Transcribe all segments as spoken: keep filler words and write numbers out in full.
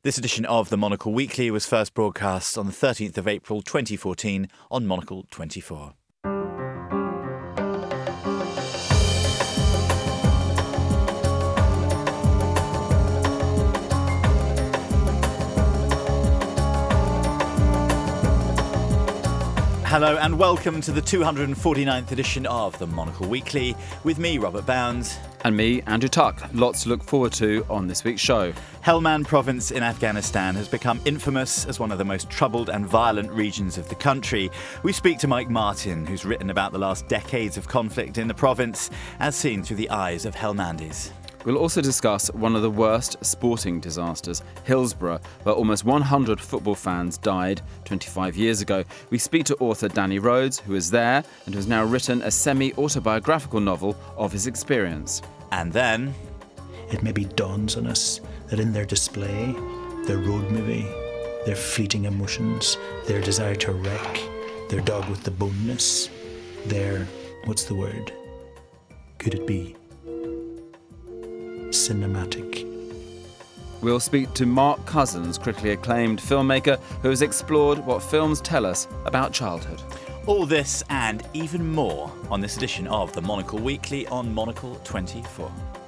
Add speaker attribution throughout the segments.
Speaker 1: This edition of the Monocle Weekly was first broadcast on the thirteenth of April twenty fourteen on Monocle twenty-four. Hello and welcome to the two hundred forty-ninth edition of the Monocle Weekly with me, Robert Bounds.
Speaker 2: And me, Andrew Tuck. Lots to look forward to on this week's show.
Speaker 1: Helmand province in Afghanistan has become infamous as one of the most troubled and violent regions of the country. We speak to Mike Martin, who's written about the last decades of conflict in the province as seen through the eyes of Helmandis.
Speaker 2: We'll also discuss one of the worst sporting disasters, Hillsborough, where almost one hundred football fans died twenty-five years ago. We speak to author Danny Rhodes, who was there and who has now written a semi-autobiographical novel of his experience.
Speaker 1: And then...
Speaker 3: It maybe dawns on us that in their display, their road movie, their fleeting emotions, their desire to wreck, their dog with the boneness, their, what's the word? Could it be? Cinematic.
Speaker 2: We'll speak to Mark Cousins, critically acclaimed filmmaker who has explored what films tell us about childhood.
Speaker 1: All this and even more on this edition of the Monocle Weekly on Monocle twenty-four.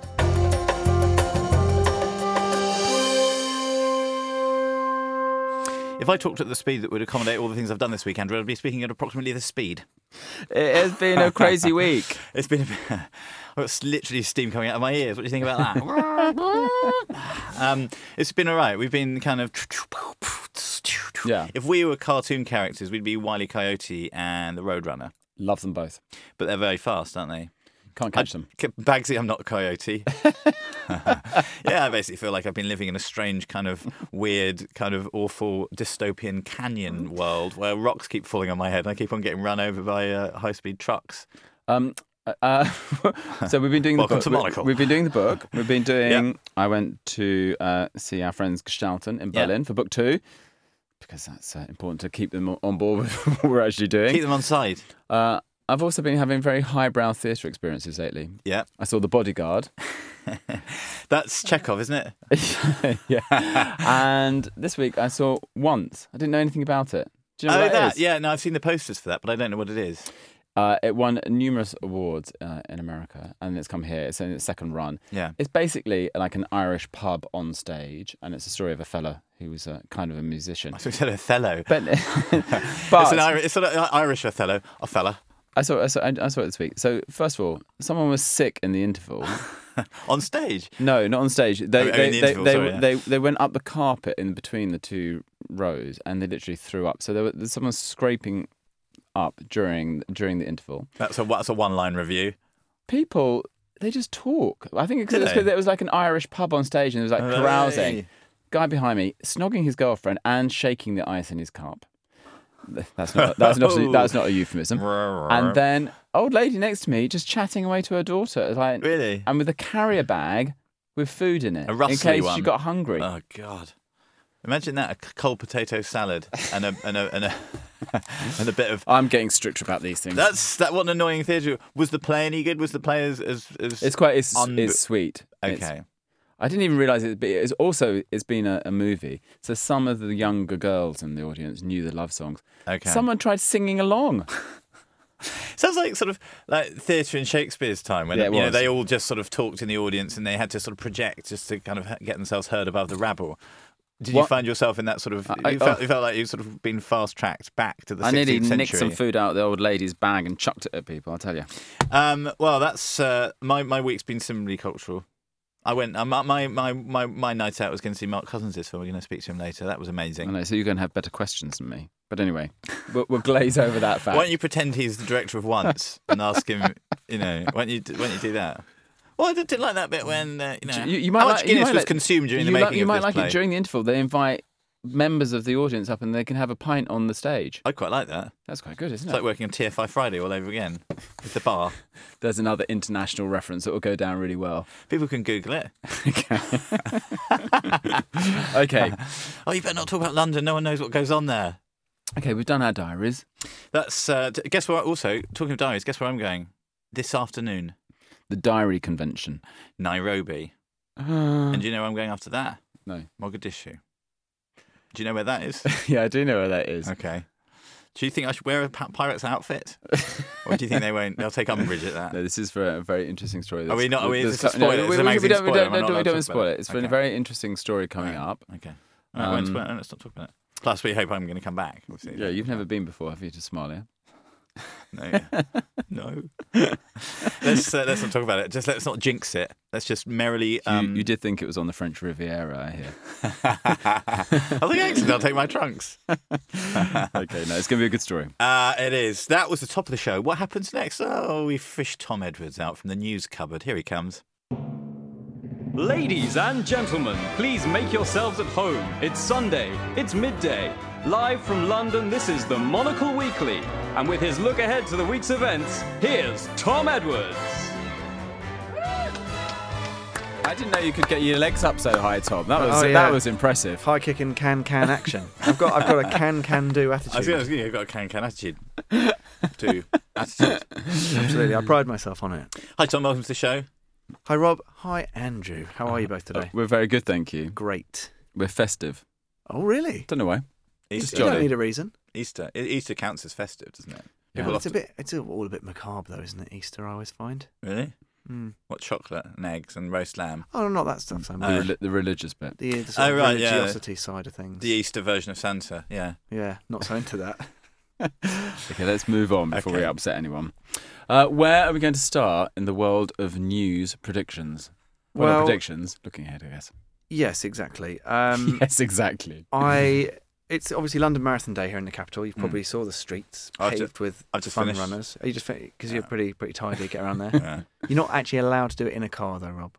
Speaker 1: If I talked at the speed that would accommodate all the things I've done this week, Andrew, I'd be speaking at approximately the speed.
Speaker 2: It has been a crazy week.
Speaker 1: It's been a bit... Well, it's literally steam coming out of my ears. What do you think about that? um, it's been all right. We've been kind of...
Speaker 2: Yeah.
Speaker 1: If we were cartoon characters, we'd be Wile E. Coyote and the Roadrunner.
Speaker 2: Love them both.
Speaker 1: But they're very fast, aren't they?
Speaker 2: Can't catch them.
Speaker 1: Bagsy, I'm not a coyote. Yeah, I basically feel like I've been living in a strange kind of weird, kind of awful dystopian canyon world where rocks keep falling on my head and I keep on getting run over by uh, high-speed trucks.
Speaker 2: Um, uh, so we've been doing the
Speaker 1: Welcome
Speaker 2: book.
Speaker 1: to Monocle.
Speaker 2: We've been doing the book. We've been doing...
Speaker 1: Yep.
Speaker 2: I went to uh, see our friends Gestalten in
Speaker 1: Yep.
Speaker 2: Berlin for book two because that's uh, important to keep them on board with what we're actually doing.
Speaker 1: Keep them on side.
Speaker 2: Uh, I've also been having very highbrow theatre experiences lately.
Speaker 1: Yeah.
Speaker 2: I saw The Bodyguard.
Speaker 1: That's Chekhov, isn't it?
Speaker 2: Yeah. And this week I saw Once. I didn't know anything about it. Do you know
Speaker 1: oh,
Speaker 2: what that
Speaker 1: that.
Speaker 2: is?
Speaker 1: Yeah, no, I've seen the posters for that, but I don't know what it is.
Speaker 2: Uh, it won numerous awards uh, in America, and it's come here. It's in its second run.
Speaker 1: Yeah.
Speaker 2: It's basically like an Irish pub on stage, and it's a story of a fella who was a, kind of a musician.
Speaker 1: I thought you said Othello.
Speaker 2: But,
Speaker 1: It's
Speaker 2: but
Speaker 1: an Irish, it's sort of Irish Othello. Othello.
Speaker 2: I saw, I saw, I saw it this week. So first of all, someone was sick in the interval.
Speaker 1: On stage?
Speaker 2: No, not on stage. They
Speaker 1: Oh, in
Speaker 2: they
Speaker 1: the
Speaker 2: they,
Speaker 1: interval,
Speaker 2: they,
Speaker 1: sorry, yeah.
Speaker 2: they they went up the carpet in between the two rows, and they literally threw up. So there was someone scraping up during during the interval.
Speaker 1: That's a, that's a one-line review.
Speaker 2: People, they just talk. I think
Speaker 1: Do
Speaker 2: because
Speaker 1: they?
Speaker 2: it was like an Irish pub on stage, and it was like
Speaker 1: Oh,
Speaker 2: carousing.
Speaker 1: hey.
Speaker 2: Guy behind me snogging his girlfriend and shaking the ice in his cup. That's not that's not that's not a euphemism. And then old lady next to me just chatting away to her daughter, It's like
Speaker 1: Really?
Speaker 2: and with a carrier bag with food in it,
Speaker 1: A
Speaker 2: in
Speaker 1: rustly
Speaker 2: case
Speaker 1: one.
Speaker 2: she got hungry.
Speaker 1: Oh, God. Imagine that, a cold potato salad and a and a and a, and a bit of...
Speaker 2: I'm getting stricter about these things.
Speaker 1: That's that. What an annoying theatre. Was the play any good? Was the play as... as, as
Speaker 2: It's quite it's,
Speaker 1: un-
Speaker 2: it's sweet. It's-
Speaker 1: Okay.
Speaker 2: I didn't even realise it, but it's also it's been a, a movie. So some of the younger girls in the audience knew the love songs.
Speaker 1: Okay.
Speaker 2: Someone tried singing along.
Speaker 1: Sounds like sort of like theatre in Shakespeare's time when
Speaker 2: Yeah, it
Speaker 1: you know
Speaker 2: was.
Speaker 1: they all just sort of talked in the audience and they had to sort of project just to kind of get themselves heard above the rabble. Did you
Speaker 2: What?
Speaker 1: find yourself in that sort of...
Speaker 2: I-
Speaker 1: you, felt,
Speaker 2: oh.
Speaker 1: you felt like you've sort of been fast-tracked back to the
Speaker 2: I
Speaker 1: sixteenth
Speaker 2: nearly
Speaker 1: century.
Speaker 2: nicked some food out of the old lady's bag and chucked it at people, I'll tell you.
Speaker 1: Um, well, that's... Uh, my, my week's been similarly cultural. I went... Uh, my, my, my, my, my night out was going to see Mark Cousins this film. We're going to speak to him later. That was
Speaker 2: I
Speaker 1: amazing.
Speaker 2: know, so you're going to have better questions than me. But anyway, we'll, we'll glaze over that fact.
Speaker 1: Why don't you pretend he's the director of Once and ask him, you know, why don't you, why don't you do that? Well, I didn't like that bit when, uh, you know,
Speaker 2: You- you might
Speaker 1: how much
Speaker 2: like- you
Speaker 1: Guinness
Speaker 2: might
Speaker 1: was
Speaker 2: like-
Speaker 1: consumed during
Speaker 2: you
Speaker 1: the
Speaker 2: like-
Speaker 1: making
Speaker 2: You
Speaker 1: of
Speaker 2: might
Speaker 1: this
Speaker 2: like
Speaker 1: play.
Speaker 2: it during the interval. They invite members of the audience up and they can have a pint on the stage.
Speaker 1: I quite like that.
Speaker 2: That's quite good, isn't
Speaker 1: It's
Speaker 2: it?
Speaker 1: like working on T F I Friday all over again with the bar.
Speaker 2: There's another international reference that will go down really well.
Speaker 1: People can Google it.
Speaker 2: Okay.
Speaker 1: Oh, you better not talk about London. No one knows what goes on there.
Speaker 2: Okay, we've done our diaries.
Speaker 1: That's uh, t- guess where. Also, talking of diaries, guess where I'm going this afternoon?
Speaker 2: The diary convention.
Speaker 1: Nairobi.
Speaker 2: Uh,
Speaker 1: And do you know where I'm going after that?
Speaker 2: no.
Speaker 1: Mogadishu. Do you know where that is?
Speaker 2: Yeah, I do know where that is.
Speaker 1: Okay. Do you think I should wear a pa- pirate's outfit? Or do you think they won't? They'll take umbrage at that?
Speaker 2: No, this is for a very interesting story.
Speaker 1: Are we not? Are we, is
Speaker 2: There's-
Speaker 1: this a spoiler?
Speaker 2: no,
Speaker 1: Is
Speaker 2: we,
Speaker 1: it a
Speaker 2: we, we
Speaker 1: magazine
Speaker 2: don't, we
Speaker 1: spoiler?
Speaker 2: don't,
Speaker 1: Am I not
Speaker 2: we
Speaker 1: allowed
Speaker 2: don't
Speaker 1: to
Speaker 2: spoil
Speaker 1: talk
Speaker 2: it. It's for
Speaker 1: about
Speaker 2: a very interesting story coming
Speaker 1: Right.
Speaker 2: up.
Speaker 1: Okay. All right,
Speaker 2: Um,
Speaker 1: um, well, let's not talk about it. Plus, we hope I'm going to come back. We'll see.
Speaker 2: Yeah, you've never been before, have you, to Somalia?
Speaker 1: No. No. let's uh, let's not talk about it. Just let's not jinx it. Let's just merrily. Um...
Speaker 2: You, you did think it was on the French Riviera, I hear.
Speaker 1: I think excellent. I'll take my trunks.
Speaker 2: Okay, no, it's going to be a good story.
Speaker 1: Uh, it is. That was the top of the show. What happens next? Oh, we fish Tom Edwards out from the news cupboard. Here he comes.
Speaker 4: Ladies and gentlemen, please make yourselves at home. It's Sunday, it's midday. Live from London, this is the Monocle Weekly. And with his look ahead to the week's events, here's Tom Edwards.
Speaker 2: I didn't know you could get your legs up so high, Tom. That was
Speaker 5: Oh, yeah.
Speaker 2: that was impressive.
Speaker 5: High kicking can can action. I've got I've got a can can do
Speaker 1: I was
Speaker 5: attitude.
Speaker 1: going to you've got a can-can attitude. Too. Attitude.
Speaker 5: Absolutely, I pride myself on it.
Speaker 1: Hi, Tom. Welcome to the show.
Speaker 5: Hi Rob. Hi Andrew. How are you both today?
Speaker 2: We're very good, thank you.
Speaker 5: Great.
Speaker 2: We're festive.
Speaker 5: Oh really?
Speaker 2: Don't know why.
Speaker 1: Easter.
Speaker 5: You don't
Speaker 2: jolly.
Speaker 5: need a reason.
Speaker 1: Easter. E- Easter counts as festive, doesn't it?
Speaker 2: Yeah.
Speaker 1: People
Speaker 5: It's a
Speaker 1: often-
Speaker 5: bit. It's all a bit macabre though, isn't it? Easter, I always find.
Speaker 1: Really?
Speaker 5: Mm.
Speaker 1: What, chocolate and eggs and roast lamb?
Speaker 5: Oh, not that stuff so
Speaker 2: The,
Speaker 5: much.
Speaker 1: Uh,
Speaker 2: reli- the religious bit.
Speaker 5: the, the sort
Speaker 1: Oh,
Speaker 5: of
Speaker 1: right, yeah.
Speaker 5: religiosity side of things.
Speaker 1: The Easter version of Santa, yeah.
Speaker 5: Yeah, not so into that.
Speaker 2: Okay, let's move on before we
Speaker 1: Okay.
Speaker 2: upset anyone. Uh, where are we going to start in the world of news predictions? Well, not
Speaker 5: Well-
Speaker 2: predictions. Looking ahead, I guess.
Speaker 5: Yes, exactly. Um,
Speaker 2: yes, exactly.
Speaker 5: I. It's obviously London Marathon Day here in the capital. You probably saw the streets
Speaker 1: I've
Speaker 5: paved
Speaker 1: just-
Speaker 5: with
Speaker 1: I've just
Speaker 5: fun
Speaker 1: finished.
Speaker 5: runners. Are you just because you're pretty pretty tired to get around there?
Speaker 1: Yeah.
Speaker 5: You're not actually allowed to do it in a car, though, Rob.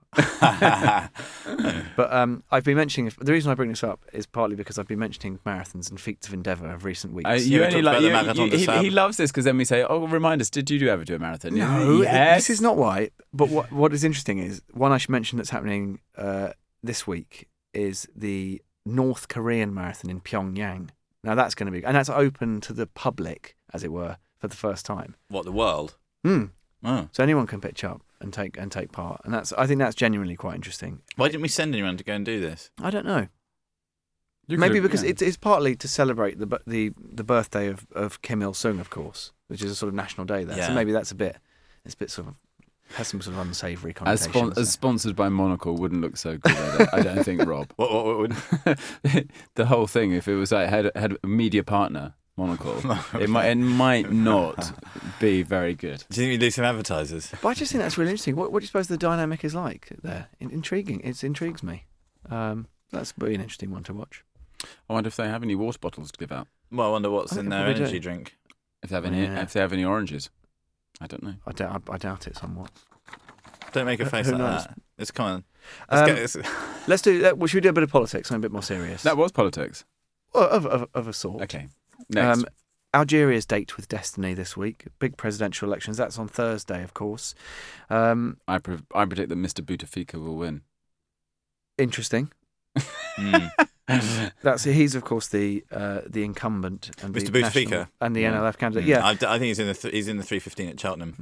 Speaker 5: But um, I've been mentioning the reason I bring this up is partly because I've been mentioning marathons and feats of endeavour of recent weeks.
Speaker 2: Uh,
Speaker 1: Yeah,
Speaker 2: you
Speaker 1: we
Speaker 2: only
Speaker 1: talked
Speaker 2: like
Speaker 1: about the
Speaker 2: you,
Speaker 1: Marathon
Speaker 2: you-
Speaker 1: de
Speaker 2: he,
Speaker 1: Sable.
Speaker 2: he loves this because then we say, "Oh, remind us, did you do ever do a marathon?"
Speaker 5: No,
Speaker 2: yes.
Speaker 5: this is not why. But what what is interesting is one I should mention that's happening uh, this week is the North Korean marathon in Pyongyang. Now that's going to be and that's open to the public, as it were, for the first time.
Speaker 1: What, the world?
Speaker 5: Mm.
Speaker 1: Oh.
Speaker 5: So anyone can pitch up and take and take part, and that's I think that's genuinely quite interesting.
Speaker 1: Why didn't we send anyone to go and do this?
Speaker 5: I don't know.
Speaker 2: You
Speaker 5: Maybe
Speaker 2: could've-
Speaker 5: because
Speaker 2: yeah.
Speaker 5: it's, it's partly to celebrate the bu- the the birthday of, of Kim Il Sung, of course, which is a sort of national day there.
Speaker 1: Yeah.
Speaker 5: So maybe that's a bit it's a bit sort of has some sort of unsavoury
Speaker 2: as,
Speaker 5: connotations.
Speaker 2: spon- as sponsored by Monocle wouldn't look so good. I don't, I don't think, Rob.
Speaker 1: What, what, what would...
Speaker 2: The whole thing, if it was like had had a media partner, Monocle, it might it might not be very good.
Speaker 1: Do you think we'd lose some advertisers?
Speaker 5: But I just think that's really interesting. What, what do you suppose the dynamic is like there? In, intriguing. It intrigues me. Um, that's be an interesting one to watch.
Speaker 2: I wonder if they have any water bottles to give out.
Speaker 1: Well, I wonder what's
Speaker 5: I
Speaker 1: in
Speaker 5: think
Speaker 1: their
Speaker 5: probably
Speaker 1: energy
Speaker 5: do.
Speaker 1: drink.
Speaker 2: If they have any,
Speaker 5: Yeah.
Speaker 2: if they have any oranges, I don't know.
Speaker 5: I doubt, I, I doubt it somewhat.
Speaker 1: Don't make a
Speaker 5: Who-
Speaker 1: face
Speaker 5: who
Speaker 1: like
Speaker 5: knows?
Speaker 1: that. Let's come on. Let's
Speaker 5: Um,
Speaker 1: get this.
Speaker 5: Let's do. That. Well, should we do a bit of politics? Something a bit more serious.
Speaker 2: That was politics.
Speaker 5: Well, of, of, of a sort.
Speaker 2: Okay. Next.
Speaker 5: Um, Algeria's date with destiny this week. Big presidential elections. That's on Thursday, of course. Um,
Speaker 2: I pre- I predict that Mister Bouteflika will win.
Speaker 5: interesting.
Speaker 1: Mm.
Speaker 5: That's he's of course the uh, the incumbent and
Speaker 1: Mister
Speaker 5: the
Speaker 1: Bouteflika?
Speaker 5: national- and the
Speaker 2: Yeah.
Speaker 5: N L F candidate.
Speaker 1: Mm.
Speaker 5: Yeah,
Speaker 1: I, I think he's in the th- he's in the three fifteen at Cheltenham.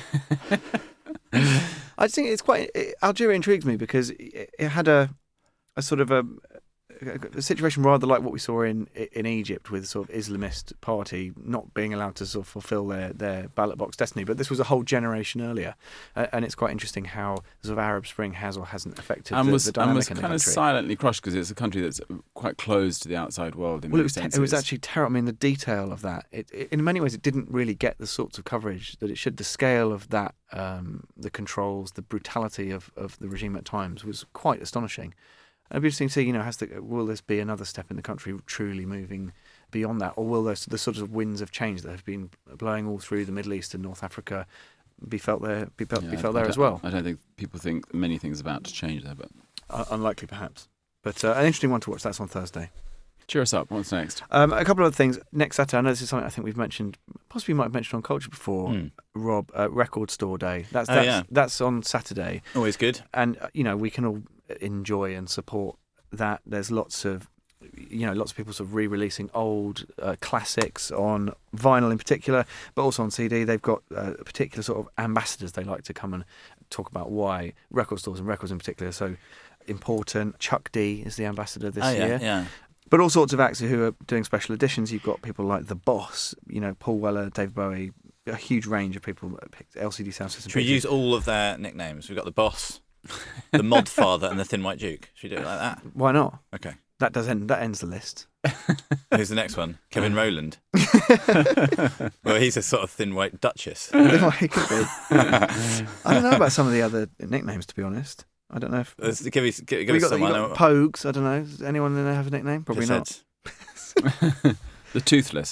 Speaker 5: I just think it's quite it, Algeria intrigues me because it, it had a a sort of a, a situation rather like what we saw in in Egypt with sort of Islamist party not being allowed to sort of fulfil their, their ballot box destiny. But this was a whole generation earlier, uh, and it's quite interesting how the sort of Arab Spring has or hasn't affected
Speaker 2: and
Speaker 5: the,
Speaker 2: was
Speaker 5: the
Speaker 2: and
Speaker 5: dynamic
Speaker 2: was
Speaker 5: in the
Speaker 2: kind of
Speaker 5: country.
Speaker 2: silently crushed because it's a country that's quite closed to the outside world. In
Speaker 5: Well, it
Speaker 2: many
Speaker 5: was, te-
Speaker 2: senses.
Speaker 5: it was actually terrible. I mean, the detail of that, it, it, in many ways, it didn't really get the sorts of coverage that it should. The scale of that, um, the controls, the brutality of, of the regime at times was quite astonishing. And it'd be interesting to see, you know, has the, will this be another step in the country truly moving beyond that? Or will those, the sort of winds of change that have been blowing all through the Middle East and North Africa be felt there, be felt,
Speaker 2: Yeah,
Speaker 5: be felt
Speaker 2: I
Speaker 5: there
Speaker 2: don't-
Speaker 5: as well?
Speaker 2: I don't think people think many things about to change there, but
Speaker 5: Uh, unlikely, perhaps. But uh, an interesting one to watch. That's on Thursday.
Speaker 2: cheer us up. What's next?
Speaker 5: Um, a couple of other things. Next Saturday, I know this is something I think we've mentioned, possibly might have mentioned on Culture before,
Speaker 1: Hmm.
Speaker 5: Rob, uh, Record Store Day. That's
Speaker 1: Oh,
Speaker 5: that's,
Speaker 1: yeah.
Speaker 5: that's on Saturday.
Speaker 1: Always good.
Speaker 5: And, uh, you know, we can all enjoy and support that. There's lots of, you know, lots of people sort of re-releasing old uh, classics on vinyl in particular, but also on C D. They've got uh, particular sort of ambassadors they like to come and talk about why record stores and records in particular are so important. Chuck D is the ambassador this
Speaker 1: oh, yeah,
Speaker 5: year.
Speaker 1: yeah.
Speaker 5: But all sorts of acts who are doing special editions. You've got people like The Boss, you know, Paul Weller, David Bowie, a huge range of people that picked L C D Sound System.
Speaker 1: Should we use all of their nicknames? We've got The Boss, The Mod Father, and The Thin White Duke. Should we do it like that?
Speaker 5: Why not?
Speaker 1: Okay.
Speaker 5: That does end. That ends the list.
Speaker 1: Who's the next one? Kevin Rowland. Well, he's a sort of thin white Duchess.
Speaker 5: It could be. I don't know about some of the other nicknames, to be honest. I don't know if
Speaker 1: Let's give me, give, give
Speaker 5: we
Speaker 1: us
Speaker 5: got, you
Speaker 1: someone.
Speaker 5: got Pogues. I don't know. Does anyone in there have a nickname? Probably
Speaker 1: Just
Speaker 5: not.
Speaker 1: said-
Speaker 2: The Toothless.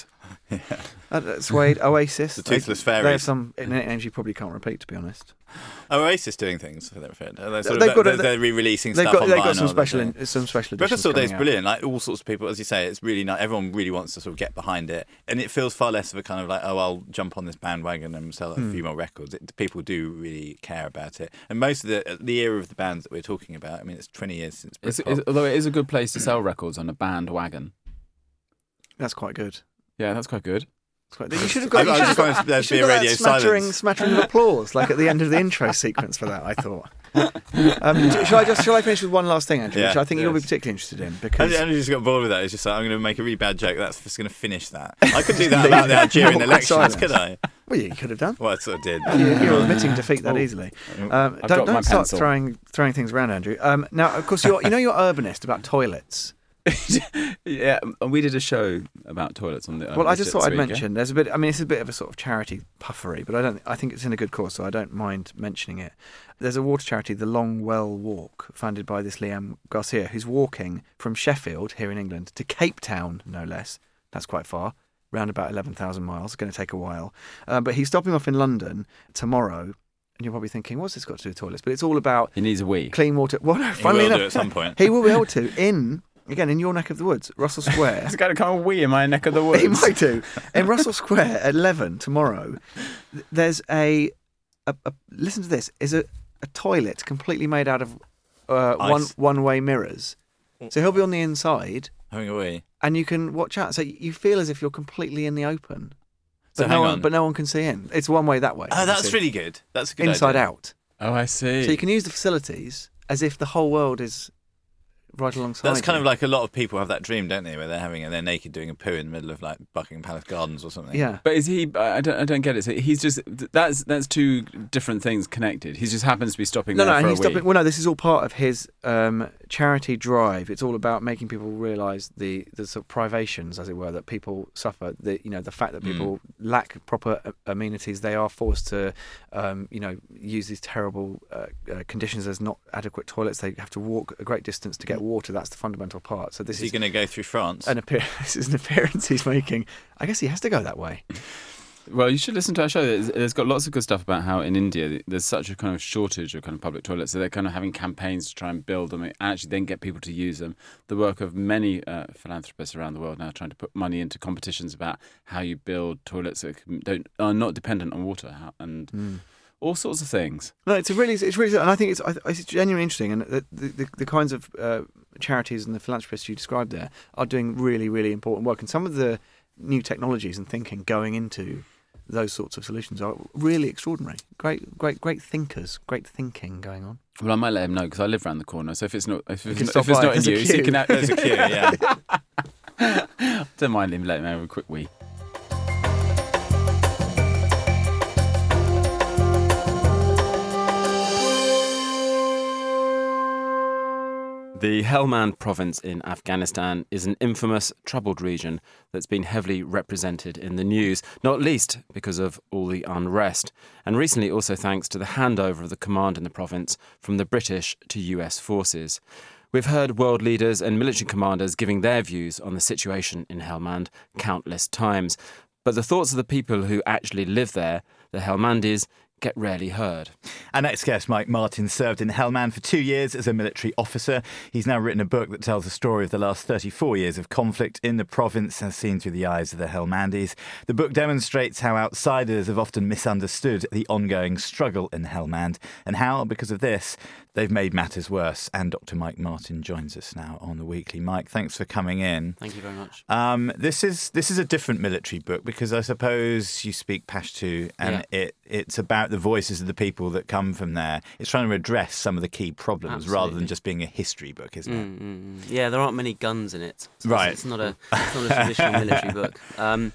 Speaker 5: Uh, Suede, Oasis.
Speaker 1: The Toothless
Speaker 5: they, They have
Speaker 1: Fairies.
Speaker 5: some nicknames you probably can't repeat, to be honest.
Speaker 1: Oasis doing things for their friend. They're, sort
Speaker 5: They've
Speaker 1: of,
Speaker 5: got
Speaker 1: they're,
Speaker 5: a-
Speaker 1: they're re-releasing
Speaker 5: They've
Speaker 1: stuff
Speaker 5: got
Speaker 1: on
Speaker 5: they've got
Speaker 1: vinyl,
Speaker 5: some special
Speaker 1: don't they?
Speaker 5: in, some special
Speaker 1: Record
Speaker 5: editions.
Speaker 1: Store Day's
Speaker 5: coming out.
Speaker 1: brilliant. Like all sorts of people, as you say, it's really nice. Everyone really wants to sort of get behind it, and it feels far less of a kind of like, oh, I'll jump on this bandwagon and sell a
Speaker 5: Hmm.
Speaker 1: few more records. It, people do really care about it, and most of the the era of the bands that we're talking about. I mean, it's twenty years since
Speaker 2: It's,
Speaker 1: Britpop.
Speaker 2: it's, although it is a good place to sell records on a bandwagon.
Speaker 5: That's quite good.
Speaker 2: Yeah, that's quite good.
Speaker 5: It's quite, you should have got.
Speaker 1: I- I
Speaker 5: you should
Speaker 1: just
Speaker 5: have
Speaker 1: wanted
Speaker 5: got,
Speaker 1: there
Speaker 5: you
Speaker 1: to
Speaker 5: should
Speaker 1: be
Speaker 5: have
Speaker 1: a
Speaker 5: got
Speaker 1: radio
Speaker 5: that smattering,
Speaker 1: silence.
Speaker 5: smattering of applause, like at the end of the intro sequence for that. I thought. Um, do- shall I just shall I finish with one last thing, Andrew,
Speaker 1: Yeah,
Speaker 5: which I think you'll be
Speaker 1: yes.
Speaker 5: particularly interested in
Speaker 1: And
Speaker 5: because
Speaker 1: and I just got bored with that. It's just like, I'm going to make a really bad joke. That's just going to finish that. I could do that about the Algerian
Speaker 5: Awkward
Speaker 1: elections,
Speaker 5: silence.
Speaker 1: could I?
Speaker 5: well, yeah, you could have done.
Speaker 1: Well, I sort of did.
Speaker 5: You- You're admitting defeat that easily. Um,
Speaker 2: I've
Speaker 5: don't
Speaker 2: dropped my
Speaker 5: don't start
Speaker 2: pencil.
Speaker 5: throwing throwing things around, Andrew. Um, now, of course, you're you know you're urbanist about toilets.
Speaker 2: Yeah, and we did a show about toilets on the.
Speaker 5: Well, I just thought I'd
Speaker 2: week, yeah?
Speaker 5: mention there's a bit. I mean, it's a bit of a sort of charity puffery, but I don't. I think it's in a good cause, so I don't mind mentioning it. There's a water charity, the Long Well Walk, funded by this Liam Garcia, who's walking from Sheffield here in England to Cape Town, no less. That's quite far, round about eleven thousand miles. It's going to take a while, uh, but he's stopping off in London tomorrow. And you're probably thinking, what's this got to do with toilets? But it's all about
Speaker 2: He needs a wee.
Speaker 5: clean water. Well, no,
Speaker 1: He
Speaker 5: funnily
Speaker 1: will do
Speaker 5: enough,
Speaker 1: at some point.
Speaker 5: he will be able to in again in your neck of the woods, Russell Square.
Speaker 2: He's got to come a wee in my neck of the woods.
Speaker 5: He might do. In Russell Square at eleven tomorrow, th- there's a, a, a listen to this, is a, a toilet completely made out of uh, one
Speaker 1: Ice.
Speaker 5: one-way mirrors. So he'll be on the inside
Speaker 1: Having a wee.
Speaker 5: and you can watch out. So you feel as if you're completely in the open.
Speaker 1: So
Speaker 5: But
Speaker 1: hang
Speaker 5: no one
Speaker 1: on.
Speaker 5: but no one can see in. It's one way that way.
Speaker 1: Oh,
Speaker 5: you
Speaker 1: that's
Speaker 5: see.
Speaker 1: really good. That's a good
Speaker 5: inside
Speaker 1: idea.
Speaker 5: out.
Speaker 2: Oh, I see.
Speaker 5: So you can use the facilities as if the whole world is right alongside.
Speaker 1: That's kind
Speaker 5: you.
Speaker 1: of like a lot of people have that dream, don't they? Where they're having they're naked doing a poo in the middle of like Buckingham Palace Gardens or something.
Speaker 5: Yeah.
Speaker 2: But is he? I don't. I don't get it. So he's just. That's that's two different things connected. He just happens to be stopping
Speaker 5: No,
Speaker 2: there
Speaker 5: no,
Speaker 2: for
Speaker 5: and
Speaker 2: a
Speaker 5: he's
Speaker 2: wee.
Speaker 5: stopping. Well, no, this is all part of his um, charity drive. It's all about making people realise the the sort of privations, as it were, that people suffer. The you know the fact that people lack proper uh, amenities. They are forced to, um, you know, use these terrible uh, uh, conditions. There's not adequate toilets. They have to walk a great distance to get water. That's the fundamental part. So this
Speaker 1: Is he
Speaker 5: is
Speaker 1: going to go through France?
Speaker 5: an appear- This is an appearance he's making. I guess he has to go that way.
Speaker 2: Well, you should listen to our show. There's, there's got lots of good stuff about how in India there's such a kind of shortage of kind of public toilets, so they're kind of having campaigns to try and build them and actually then get people to use them. The work of many uh, philanthropists around the world now trying to put money into competitions about how you build toilets that can- don't are not dependent on water how, and all sorts of things.
Speaker 5: No, it's a really, it's really, and I think it's, I- it's genuinely interesting, and the the, the, the kinds of uh, charities and the philanthropists you described there are doing really, really important work, and some of the new technologies and thinking going into those sorts of solutions are really extraordinary. Great, great, great thinkers, great thinking going on.
Speaker 2: Well, I might let him know because I live around the corner. So if it's not if it's,
Speaker 5: can
Speaker 2: not,
Speaker 5: stop
Speaker 2: if it's
Speaker 5: by.
Speaker 2: not in
Speaker 5: There's a
Speaker 2: use, he
Speaker 5: queue.
Speaker 2: can. Have,
Speaker 1: There's a queue, yeah.
Speaker 2: don't mind him letting me have a quick wee. The Helmand province in Afghanistan is an infamous, troubled region that's been heavily represented in the news, not least because of all the unrest, and recently also thanks to the handover of the command in the province from the British to U S forces. We've heard world leaders and military commanders giving their views on the situation in Helmand countless times, but the thoughts of the people who actually live there, the Helmandis, get rarely heard.
Speaker 1: Our next guest, Mike Martin, served in Helmand for two years as a military officer. He's now written a book that tells the story of the last thirty-four years of conflict in the province as seen through the eyes of the Helmandis. The book demonstrates how outsiders have often misunderstood the ongoing struggle in Helmand and how, because of this, they've made matters worse. And Doctor Mike Martin joins us now on The Weekly. Mike, thanks for coming in.
Speaker 6: Thank you very much.
Speaker 1: Um, this is this is a different military book because I suppose you speak Pashto, and
Speaker 6: Yeah.
Speaker 1: it it's about the voices of the people that come from there. It's trying to address some of the key problems rather
Speaker 6: Absolutely.
Speaker 1: than just being a history book, isn't it?
Speaker 6: Mm, mm, mm. Yeah, there aren't many guns in it. So
Speaker 1: Right.
Speaker 6: It's not a it's not a traditional military book. Um,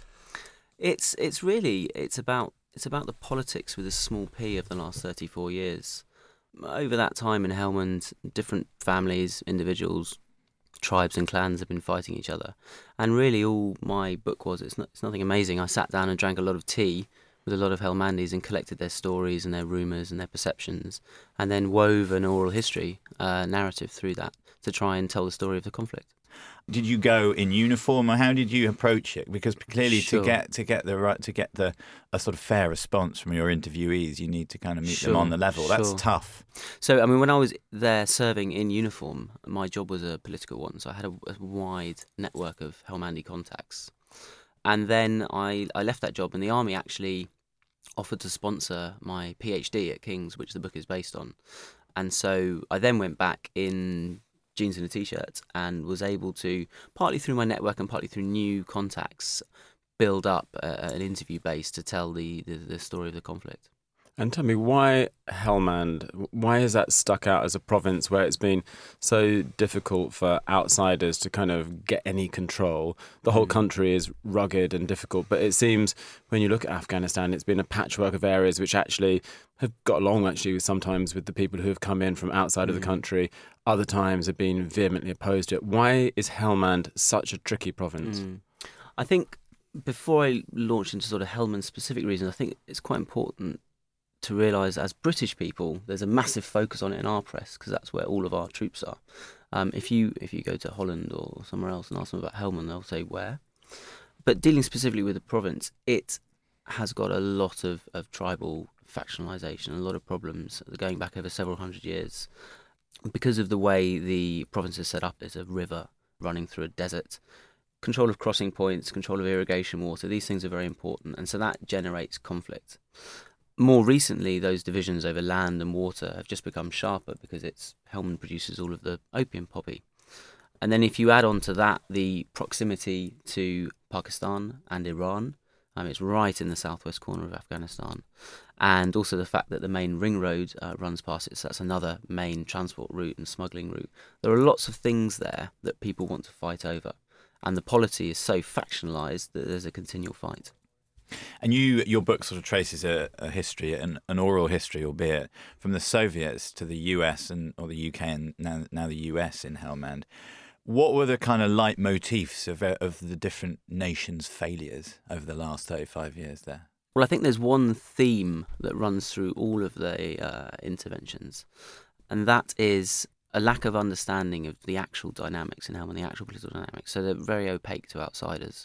Speaker 6: it's it's really it's about it's about the politics with a small p of the last thirty-four years. Over that time in Helmand, different families, individuals, tribes and clans have been fighting each other. And really all my book was, it's, not, it's nothing amazing. I sat down and drank a lot of tea with a lot of Helmandis and collected their stories and their rumours and their perceptions, and then wove an oral history uh, narrative through that to try and tell the story of the conflict.
Speaker 1: Did you go in uniform, or how did you approach it? Because clearly,
Speaker 6: Sure.
Speaker 1: to get to get the right to get the a sort of fair response from your interviewees, you need to kind of meet them
Speaker 6: Sure,
Speaker 1: on the level. That's
Speaker 6: sure.
Speaker 1: tough.
Speaker 6: So, I mean, when I was there serving in uniform, my job was a political one, so I had a, a wide network of Helmandi contacts. And then I, I left that job, and the army actually offered to sponsor my PhD at King's, which the book is based on. And so I then went back in jeans and a t-shirt and was able to, partly through my network and partly through new contacts, build up uh, an interview base to tell the, the, the story of the conflict.
Speaker 2: And tell me, why Helmand? Why has that stuck out as a province where it's been so difficult for outsiders to kind of get any control? The whole country is rugged and difficult, but it seems when you look at Afghanistan, it's been a patchwork of areas which actually have got along actually sometimes with the people who have come in from outside of the country. Other times have been vehemently opposed to it. Why is Helmand such a tricky province?
Speaker 6: Mm. I think before I launch into sort of Helmand-specific reasons, I think it's quite important to realise as British people, there's a massive focus on it in our press because that's where all of our troops are. Um, if you if you go to Holland or somewhere else and ask them about Helmand, they'll say where. But dealing specifically with the province, it has got a lot of, of tribal factionalisation, a lot of problems going back over several hundred years. Because of the way the province is set up, there's a river running through a desert. Control of crossing points, control of irrigation water, these things are very important, and so that generates conflict. More recently, those divisions over land and water have just become sharper because it's Helmand produces all of the opium poppy. And then if you add on to that the proximity to Pakistan and Iran, um, it's right in the southwest corner of Afghanistan, and also the fact that the main ring road uh, runs past it, so that's another main transport route and smuggling route. There are lots of things there that people want to fight over, and the polity is so factionalised that there's a continual fight.
Speaker 1: And you, your book sort of traces a, a history, an, an oral history, albeit from the Soviets to the U S and or the U K and now now the U S in Helmand. What were the kind of leitmotifs of of the different nations' failures over the last thirty-five years there?
Speaker 6: Well, I think there's one theme that runs through all of the uh, interventions, and that is a lack of understanding of the actual dynamics in Helmand, the actual political dynamics. So they're very opaque to outsiders.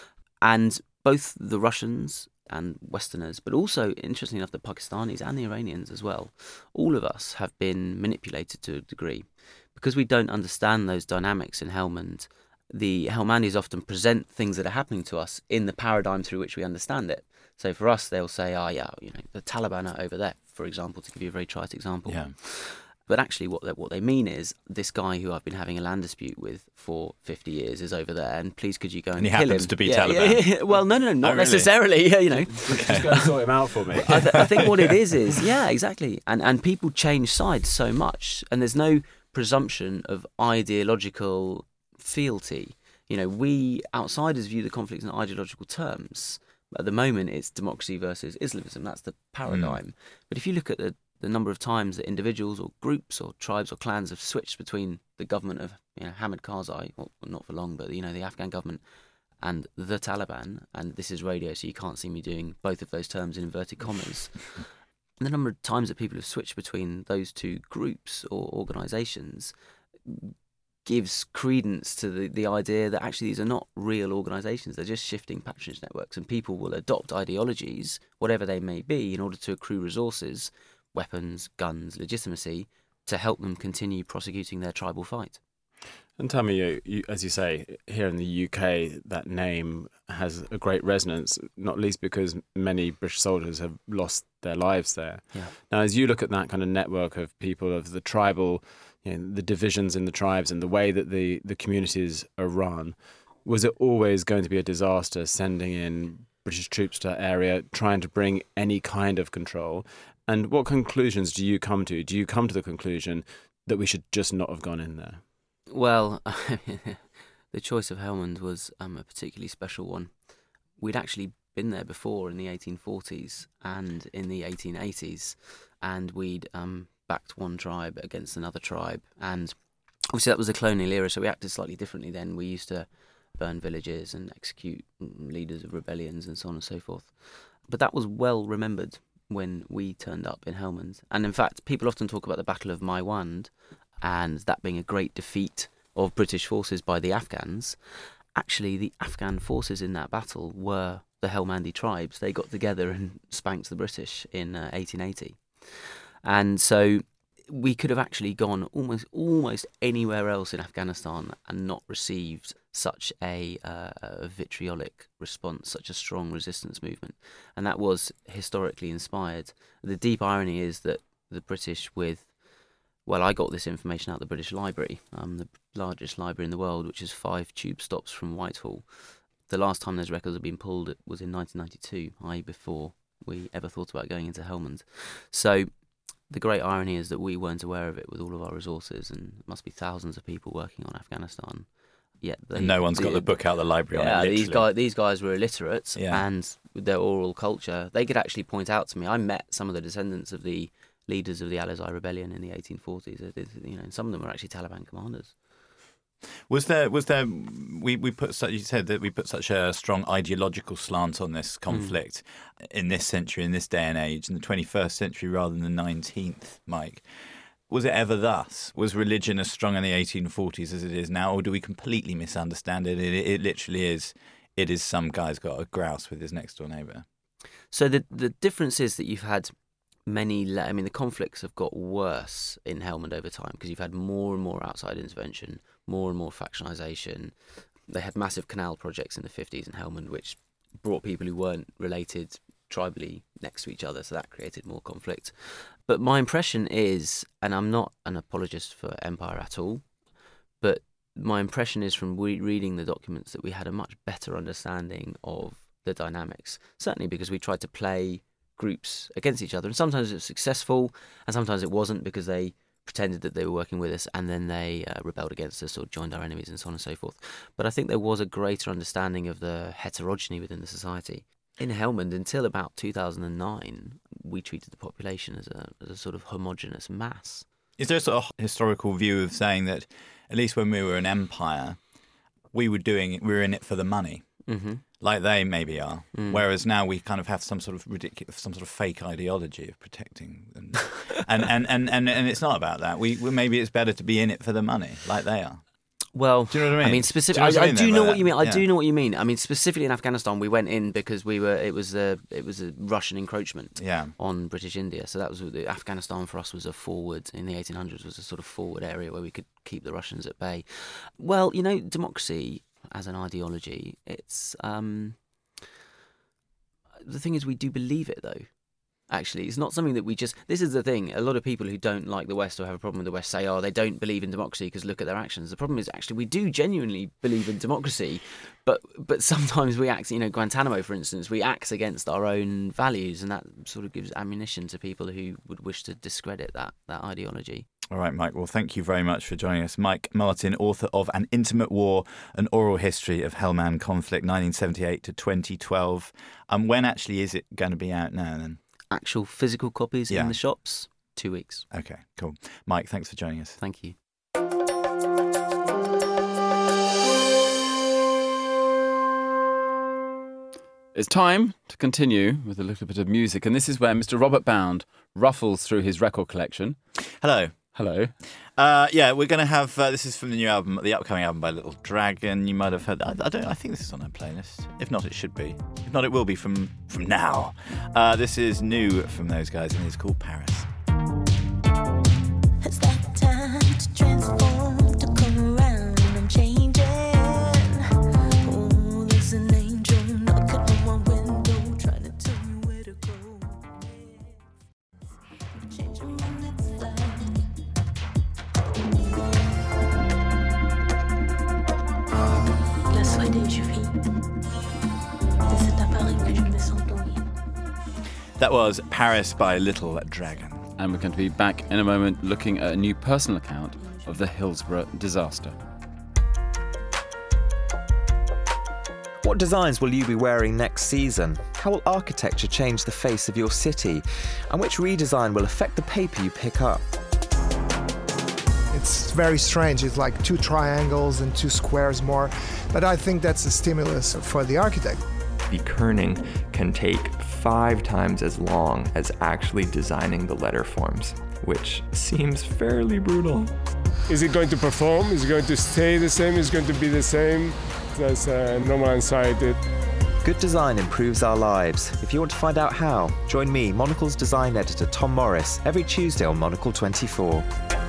Speaker 6: And both the Russians and Westerners, but also, interestingly enough, the Pakistanis and the Iranians as well, all of us have been manipulated to a degree. Because we don't understand those dynamics in Helmand, the Helmandis often present things that are happening to us in the paradigm through which we understand it. So for us, they'll say, oh, yeah, you know, the Taliban are over there, for example, to give you a very trite example.
Speaker 1: Yeah.
Speaker 6: But actually what they, what they mean is this guy who I've been having a land dispute with for fifty years is over there, and please could you go and,
Speaker 1: And he
Speaker 6: kill
Speaker 1: happens
Speaker 6: him.
Speaker 1: to be
Speaker 6: yeah,
Speaker 1: Taliban.
Speaker 6: Yeah, yeah. Well, no, no, no, not
Speaker 1: Oh, really?
Speaker 6: necessarily. Yeah, you know.
Speaker 2: Just go and sort him out for me.
Speaker 6: I, th- I think what it is is, yeah, exactly. And and people change sides so much, and there's no presumption of ideological fealty. You know, we outsiders view the conflict in ideological terms. At the moment, it's democracy versus Islamism. That's the paradigm. Mm. But if you look at the the number of times that individuals or groups or tribes or clans have switched between the government of, you know, Hamid Karzai, well, not for long, but, you know, the Afghan government, and the Taliban, and this is radio, so you can't see me doing both of those terms in inverted commas. And the number of times that people have switched between those two groups or organisations gives credence to the, the idea that actually these are not real organisations. They're just shifting patronage networks, and people will adopt ideologies, whatever they may be, in order to accrue resources, weapons, guns, legitimacy, to help them continue prosecuting their tribal fight.
Speaker 2: And Tammy, you, you, as you say, here in the U K, that name has a great resonance, not least because many British soldiers have lost their lives there.
Speaker 6: Yeah.
Speaker 2: Now, as you look at that kind of network of people, of the tribal, you know, the divisions in the tribes and the way that the, the communities are run, was it always going to be a disaster sending in British troops to that area, trying to bring any kind of control? And what conclusions do you come to? Do you come to the conclusion that we should just not have gone in there?
Speaker 6: Well, the choice of Helmand was um, a particularly special one. We'd actually been there before in the eighteen forties and in the eighteen eighties, and we'd um, backed one tribe against another tribe. And obviously that was the colonial era, so we acted slightly differently then. We used to burn villages and execute leaders of rebellions and so on and so forth. But that was well remembered when we turned up in Helmand. And in fact, people often talk about the Battle of Maiwand and that being a great defeat of British forces by the Afghans. Actually, the Afghan forces in that battle were the Helmandi tribes. They got together and spanked the British in uh, eighteen eighty. And so we could have actually gone almost almost anywhere else in Afghanistan and not received such a, uh, a vitriolic response, such a strong resistance movement. And that was historically inspired. The deep irony is that the British with Well, I got this information out of the British Library, um, the largest library in the world, which is five tube stops from Whitehall. The last time those records had been pulled was in nineteen ninety-two, that is before we ever thought about going into Helmand. So the great irony is that we weren't aware of it with all of our resources, and there must be thousands of people working on Afghanistan. Yet they,
Speaker 1: and no one's
Speaker 6: the,
Speaker 1: got the book out of the library
Speaker 6: yeah,
Speaker 1: on it,
Speaker 6: these guys, these guys were illiterate,
Speaker 1: yeah.
Speaker 6: and with their oral culture, they could actually point out to me. I met some of the descendants of the leaders of the Alizai rebellion in the eighteen forties. You know, and some of them were actually Taliban commanders.
Speaker 1: Was there? Was there? We we put such. You said that we put such a strong ideological slant on this conflict mm. in this century, in this day and age, in the twenty-first century rather than the nineteenth. Mike, was it ever thus? Was religion as strong in the eighteen forties as it is now, or do we completely misunderstand it? It, it literally is. It is some guy's got a grouse with his next door neighbour.
Speaker 6: So the the difference is that you've had many, I mean, the conflicts have got worse in Helmand over time because you've had more and more outside intervention, more and more factionalisation. They had massive canal projects in the fifties in Helmand, which brought people who weren't related tribally next to each other, so that created more conflict. But my impression is, and I'm not an apologist for empire at all, but my impression is from re- reading the documents that we had a much better understanding of the dynamics, certainly because we tried to play groups against each other, and sometimes it was successful and sometimes it wasn't because they pretended that they were working with us and then they uh, rebelled against us or joined our enemies and so on and so forth. But I think there was a greater understanding of the heterogeneity within the society. In Helmand, until about two thousand nine, we treated the population as a, as a sort of homogenous mass.
Speaker 1: Is there a sort of historical view of saying that at least when we were an empire, we were doing it, we were in it for the money?
Speaker 6: Mm-hmm.
Speaker 1: Like they maybe are,
Speaker 6: mm.
Speaker 1: whereas now we kind of have some sort of ridiculous, some sort of fake ideology of protecting, and and, and, and, and, and it's not about that. We, we maybe it's better to be in it for the money, like they are.
Speaker 6: Well,
Speaker 1: do you know what I mean?
Speaker 6: I mean, specifically,
Speaker 1: do you know
Speaker 6: I, I do know what
Speaker 1: that?
Speaker 6: you mean. I
Speaker 1: yeah.
Speaker 6: do know what you mean. I mean, specifically in Afghanistan, we went in because we were. It was a. It was a Russian encroachment.
Speaker 1: Yeah.
Speaker 6: On British India. So that was the, Afghanistan for us was a forward in the eighteen hundreds was a sort of forward area where we could keep the Russians at bay. Well, you know, democracy as an ideology, it's. Um, the thing is, we do believe it though. Actually, it's not something that we just... This is the thing. A lot of people who don't like the West or have a problem with the West say, oh, they don't believe in democracy because look at their actions. The problem is, actually, we do genuinely believe in democracy, but but sometimes we act, you know, Guantanamo, for instance, we act against our own values, and that sort of gives ammunition to people who would wish to discredit that that ideology.
Speaker 1: All right, Mike. Well, thank you very much for joining us. Mike Martin, author of An Intimate War, An Oral History of Helmand Conflict, nineteen seventy-eight to twenty twelve. Um, when actually is it going to be out now, then?
Speaker 6: Actual physical copies
Speaker 1: yeah.
Speaker 6: in the shops, two weeks.
Speaker 1: Okay, cool. Mike, thanks for joining us.
Speaker 6: Thank you.
Speaker 2: It's time to continue with a little bit of music, and this is where Mister Robert Bound ruffles through his record collection.
Speaker 1: Hello.
Speaker 2: Hello.
Speaker 1: Uh, yeah, we're going to have, uh, this is from the new album, the upcoming album by Little Dragon. You might have heard, I, I don't I think this is on our playlist. If not, it should be. If not, it will be from, from now. Uh, this is new from those guys, and it's called Paris.
Speaker 7: It's that time to transform, to come around regardais et je vis. C'est cet appareil que je me sens endormie.
Speaker 1: That was Paris by Little Dragon.
Speaker 2: And we're going to be back in a moment looking at a new personal account of the Hillsborough disaster.
Speaker 8: What designs will you be wearing next season? How will architecture change the face of your city? And which redesign will affect the paper you pick up?
Speaker 9: It's very strange. It's like two triangles and two squares more. But I think that's a stimulus for the architect.
Speaker 10: The kerning can take five times as long as actually designing the letter forms, which seems fairly brutal.
Speaker 11: Is it going to perform? Is it going to stay the same? Is it going to be the same? That's a normal anxiety.
Speaker 8: Good design improves our lives. If you want to find out how, join me, Monocle's design editor Tom Morris, every Tuesday on Monocle twenty-four.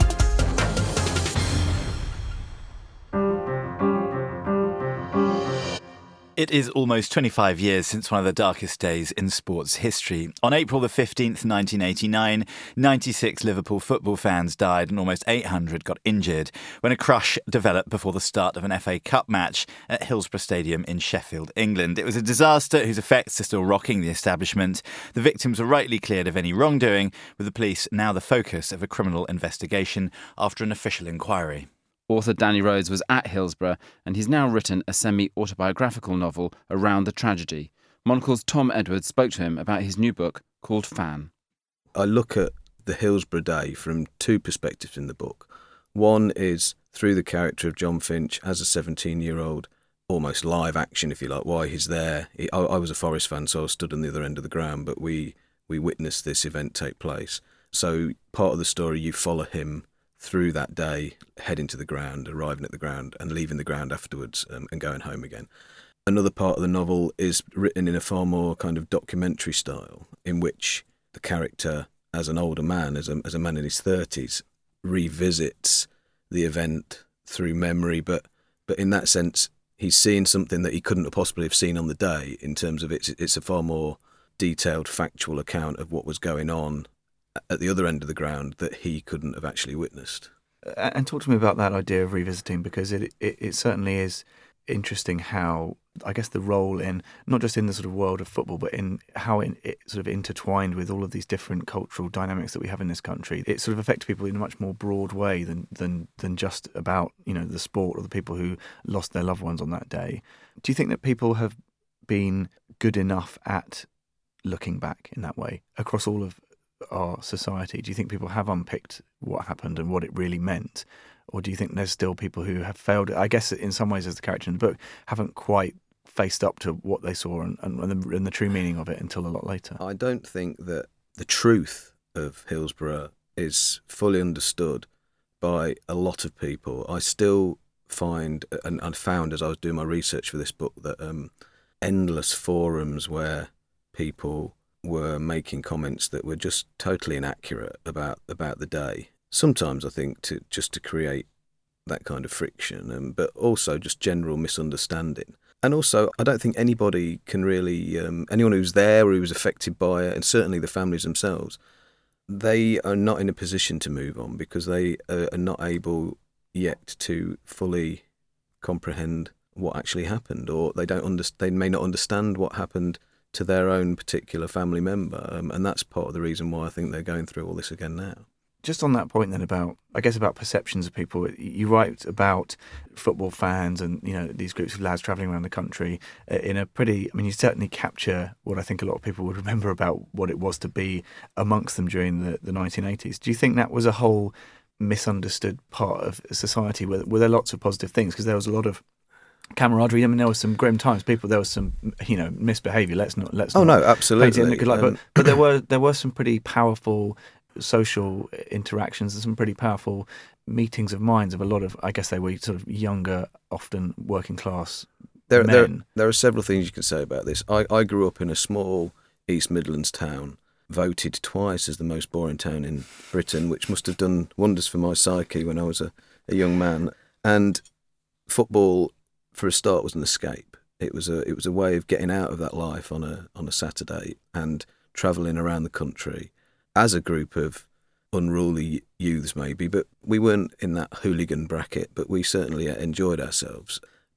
Speaker 1: It is almost twenty-five years since one of the darkest days in sports history. On April the fifteenth, nineteen eighty-nine, ninety-six Liverpool football fans died and almost eight hundred got injured when a crush developed before the start of an F A Cup match at Hillsborough Stadium in Sheffield, England. It was a disaster whose effects are still rocking the establishment. The victims were rightly cleared of any wrongdoing, with the police now the focus of a criminal investigation after an official inquiry.
Speaker 2: Author Danny Rhodes was at Hillsborough, and he's now written a semi-autobiographical novel around the tragedy. Monocle's Tom Edwards spoke to him about his new book called Fan.
Speaker 12: I look at the Hillsborough day from two perspectives in the book. One is through the character of John Finch as a seventeen-year-old, almost live action, if you like, why he's there. He, I, I was a Forest fan, so I was stood on the other end of the ground, but we, we witnessed this event take place. So part of the story, you follow him through that day, heading to the ground, arriving at the ground and leaving the ground afterwards um, and going home again. Another part of the novel is written in a far more kind of documentary style, in which the character, as an older man, as a, as a man in his thirties, revisits the event through memory, but but in that sense, he's seeing something that he couldn't have possibly have seen on the day, in terms of it's, it's a far more detailed, factual account of what was going on at the other end of the ground that he couldn't have actually witnessed.
Speaker 5: And talk to me about that idea of revisiting, because it, it it certainly is interesting how, I guess, the role in, not just in the sort of world of football, but in how it, it sort of intertwined with all of these different cultural dynamics that we have in this country. It sort of affects people in a much more broad way than than than just about, you know, the sport or the people who lost their loved ones on that day. Do you think that people have been good enough at looking back in that way across all of our society? Do you think people have unpicked what happened and what it really meant? Or do you think there's still people who have failed? I guess in some ways, as the character in the book, haven't quite faced up to what they saw and, and, the, and the true meaning of it until a lot later.
Speaker 12: I don't think that the truth of Hillsborough is fully understood by a lot of people. I still find, and I found as I was doing my research for this book, that um, endless forums where people were making comments that were just totally inaccurate about about the day. Sometimes I think to just to create that kind of friction, um, but also just general misunderstanding. And also, I don't think anybody can really, um, anyone who's there or who was affected by it, and certainly the families themselves, they are not in a position to move on because they are not able yet to fully comprehend what actually happened, or they don't under, they may not understand what happened to their own particular family member, um, and that's part of the reason why I think they're going through all this again now.
Speaker 5: Just on that point then about, I guess, about perceptions of people, you write about football fans and, you know, these groups of lads travelling around the country in a pretty, I mean, you certainly capture what I think a lot of people would remember about what it was to be amongst them during the, the nineteen eighties. Do you think that was a whole misunderstood part of society? Were, were there lots of positive things? Because there was a lot of camaraderie. I mean, there was some grim times. People, there was some, you know, misbehaviour. Let's not, let's.
Speaker 12: Oh
Speaker 5: not
Speaker 12: no, absolutely.
Speaker 5: Paint it in a good light.
Speaker 12: Um,
Speaker 5: but but there were there were some pretty powerful social interactions and some pretty powerful meetings of minds of a lot of, I guess they were sort of younger, often working class
Speaker 12: there,
Speaker 5: men.
Speaker 12: There, there are several things you can say about this. I, I grew up in a small East Midlands town, voted twice as the most boring town in Britain, which must have done wonders for my psyche when I was a, a young man. And football, for a start, was an escape. It was a it was a way of getting out of that life on a on a Saturday and travelling around the country as a group of unruly youths maybe, but we weren't in that hooligan bracket, but we certainly enjoyed ourselves.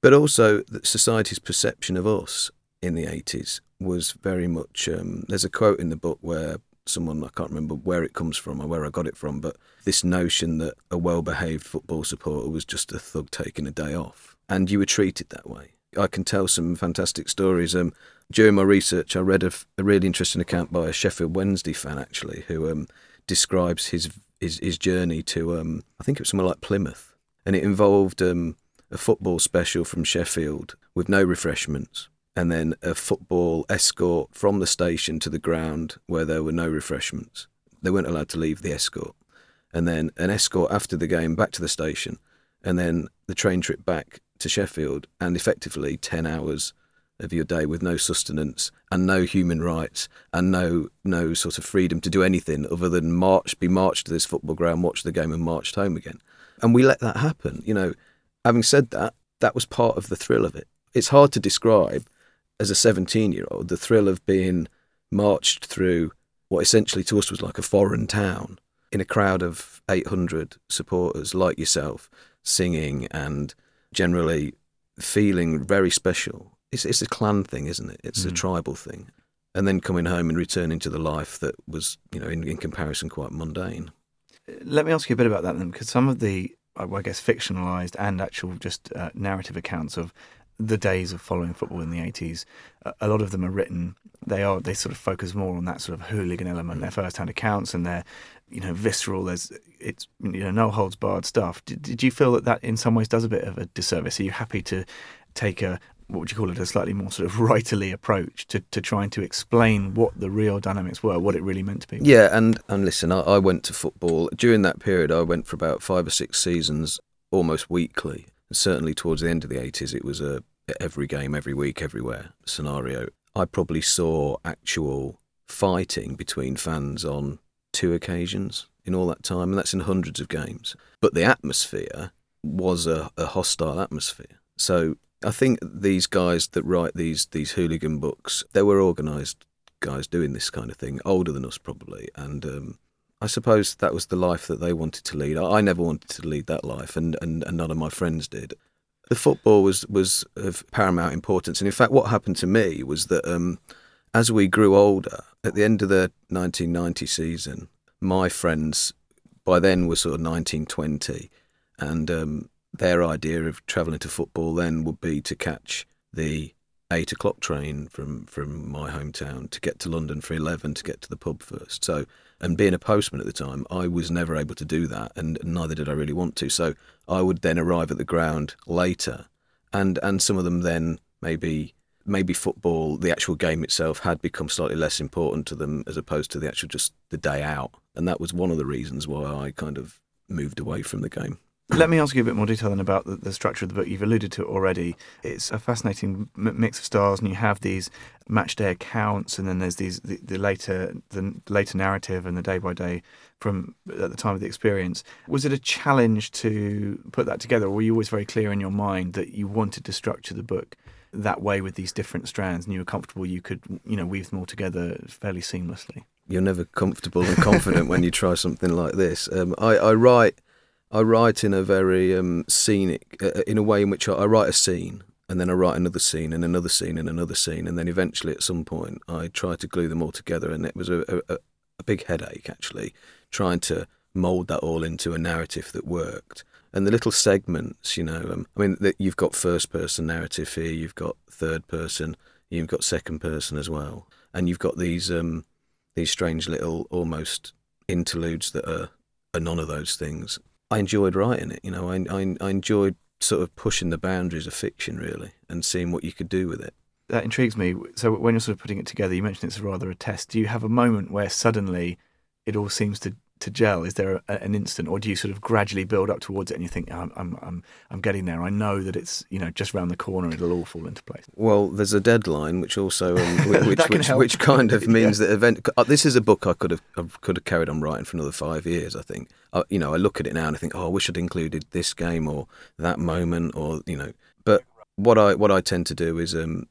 Speaker 12: But also that society's perception of us in the eighties was very much, um, there's a quote in the book where someone, I can't remember where it comes from or where I got it from, but this notion that a well-behaved football supporter was just a thug taking a day off. And you were treated that way. I can tell some fantastic stories. Um, during my research, I read a, a really interesting account by a Sheffield Wednesday fan, actually, who um, describes his, his his journey to, um, I think it was somewhere like Plymouth. And it involved um, a football special from Sheffield with no refreshments, and then a football escort from the station to the ground where there were no refreshments. They weren't allowed to leave the escort. And then an escort after the game back to the station, and then the train trip back to Sheffield, and effectively ten hours of your day with no sustenance and no human rights and no no sort of freedom to do anything other than march, be marched to this football ground, watch the game and marched home again. And we let that happen. You know, having said that, that was part of the thrill of it. It's hard to describe as a seventeen-year-old the thrill of being marched through what essentially to us was like a foreign town in a crowd of eight hundred supporters like yourself, singing and generally feeling very special. It's it's a clan thing, isn't it? It's mm. a tribal thing. And then coming home and returning to the life that was, you know, in, in comparison quite mundane.
Speaker 5: Let me ask you a bit about that then, because some of the, I guess, fictionalised and actual just uh, narrative accounts of the days of following football in the eighties, a lot of them are written, they are they sort of focus more on that sort of hooligan element, mm. their first-hand accounts, and they're, you know, visceral. There's it's you know no holds barred stuff. Did, did you feel that that in some ways does a bit of a disservice? Are you happy to take a, what would you call it, a slightly more sort of writerly approach to, to trying to explain what the real dynamics were, what it really meant to people?
Speaker 12: Yeah, and, and listen, I, I went to football. During that period, I went for about five or six seasons, almost weekly. And certainly towards the end of the eighties, it was a every game, every week, everywhere scenario. I probably saw actual fighting between fans on two occasions in all that time, and that's in hundreds of games. But the atmosphere was a, a hostile atmosphere. So I think these guys that write these these hooligan books, they were organised guys doing this kind of thing, older than us probably, and um, I suppose that was the life that they wanted to lead. I, I never wanted to lead that life, and, and, and none of my friends did. The football was, was of paramount importance, and in fact what happened to me was that um, as we grew older, at the end of the nineteen ninety season, my friends by then were sort of nineteen, twenty, and um, their idea of travelling to football then would be to catch the eight o'clock train from, from my hometown to get to London for eleven to get to the pub first. So, and being a postman at the time, I was never able to do that, and neither did I really want to. So I would then arrive at the ground later, and, and some of them then maybe maybe football, the actual game itself, had become slightly less important to them as opposed to the actual just the day out. And that was one of the reasons why I kind of moved away from the game.
Speaker 5: Let me ask you a bit more detail then about the, the structure of the book. You've alluded to it already. It's a fascinating m- mix of styles, and you have these match day accounts, and then there's these the, the later the later narrative and the day by day from at the time of the experience. Was it a challenge to put that together, or were you always very clear in your mind that you wanted to structure the book that way with these different strands, and you were comfortable you could, you know, weave them all together fairly seamlessly?
Speaker 12: You're never comfortable and confident when you try something like this. Um, I, I write. I write in a very um, scenic, uh, in a way in which I, I write a scene, and then I write another scene and another scene and another scene, and then eventually at some point I try to glue them all together, and it was a, a, a big headache actually, trying to mould that all into a narrative that worked. And the little segments, you know, um, I mean, the, you've got first-person narrative here, you've got third-person, you've got second-person as well, and you've got these um, these strange little almost interludes that are, are none of those things. I enjoyed writing it, you know, I, I I enjoyed sort of pushing the boundaries of fiction, really, and seeing what you could do with it.
Speaker 5: That intrigues me. So when you're sort of putting it together, you mentioned it's rather a test. Do you have a moment where suddenly it all seems to, to gel? Is there a, an instant, or do you sort of gradually build up towards it and you think, I'm I'm I'm I'm getting there. I know that it's, you know, just around the corner, it'll all fall into place.
Speaker 12: Well, there's a deadline, which also um, which which, which kind of means yeah. that event. This is a book I could have I could have carried on writing for another five years. I think. I, you know, I look at it now and I think, oh, I wish I'd included this game or that moment, or you know. But what I what I tend to do is um,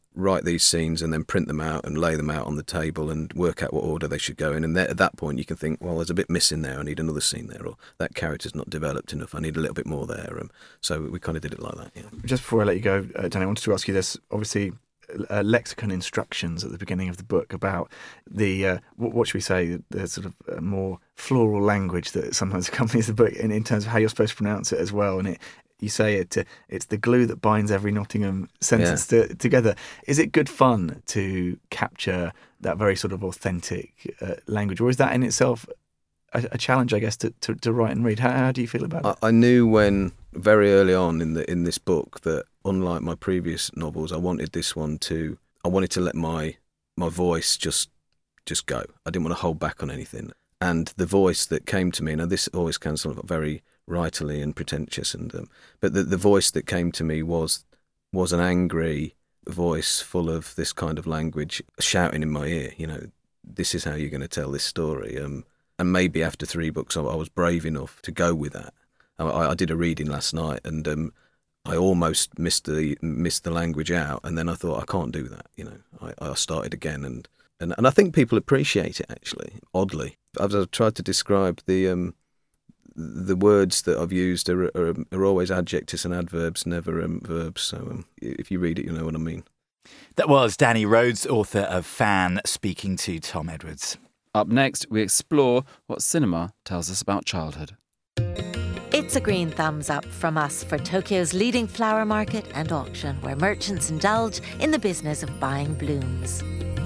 Speaker 12: write these scenes and then print them out and lay them out on the table and work out what order they should go in. And at that point, you can think, well, there's a bit missing there. I need another scene there, or that character's not developed enough. I need a little bit more there. Um, so we kind of did it like that. Yeah.
Speaker 5: Just before I let you go, uh, Danny, I wanted to ask you this. Obviously, uh, lexicon instructions at the beginning of the book about the uh, what, what should we say? The sort of uh, more floral language that sometimes accompanies the book, in, in terms of how you're supposed to pronounce it as well, and it. You say it, uh, it's the glue that binds every Nottingham sentence yeah. to, together. Is it good fun to capture that very sort of authentic uh, language, or is that in itself a, a challenge, I guess, to, to, to write and read? How, how do you feel about it?
Speaker 12: I, I knew when, very early on in the in this book, that unlike my previous novels, I wanted this one to, I wanted to let my my voice just just go. I didn't want to hold back on anything. And the voice that came to me, now this always can sort of very writerly and pretentious, and um, but the the voice that came to me was was an angry voice, full of this kind of language, shouting in my ear. You know, this is how you're going to tell this story. Um, and maybe after three books, I, I was brave enough to go with that. I, I did a reading last night, and um, I almost missed the missed the language out, and then I thought, I can't do that. You know, I, I started again, and, and and I think people appreciate it actually. Oddly, I've, I've tried to describe the. Um, The words that I've used are, are, are always adjectives and adverbs, never um, verbs. So um, if you read it, you know what I mean.
Speaker 1: That was Danny Rhodes, author of Fan, speaking to Tom Edwards.
Speaker 2: Up next, we explore what cinema tells us about childhood.
Speaker 13: It's a green thumbs up from us for Tokyo's leading flower market and auction, where merchants indulge in the business of buying blooms.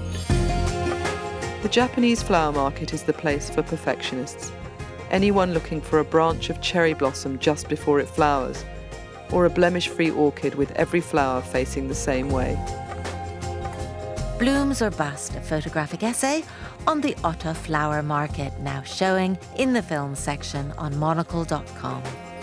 Speaker 14: The Japanese flower market is the place for perfectionists. Anyone looking for a branch of cherry blossom just before it flowers, or a blemish-free orchid with every flower facing the same way.
Speaker 13: Blooms or Bust, a photographic essay on the Otta Flower Market, now showing in the film section on monocle dot com.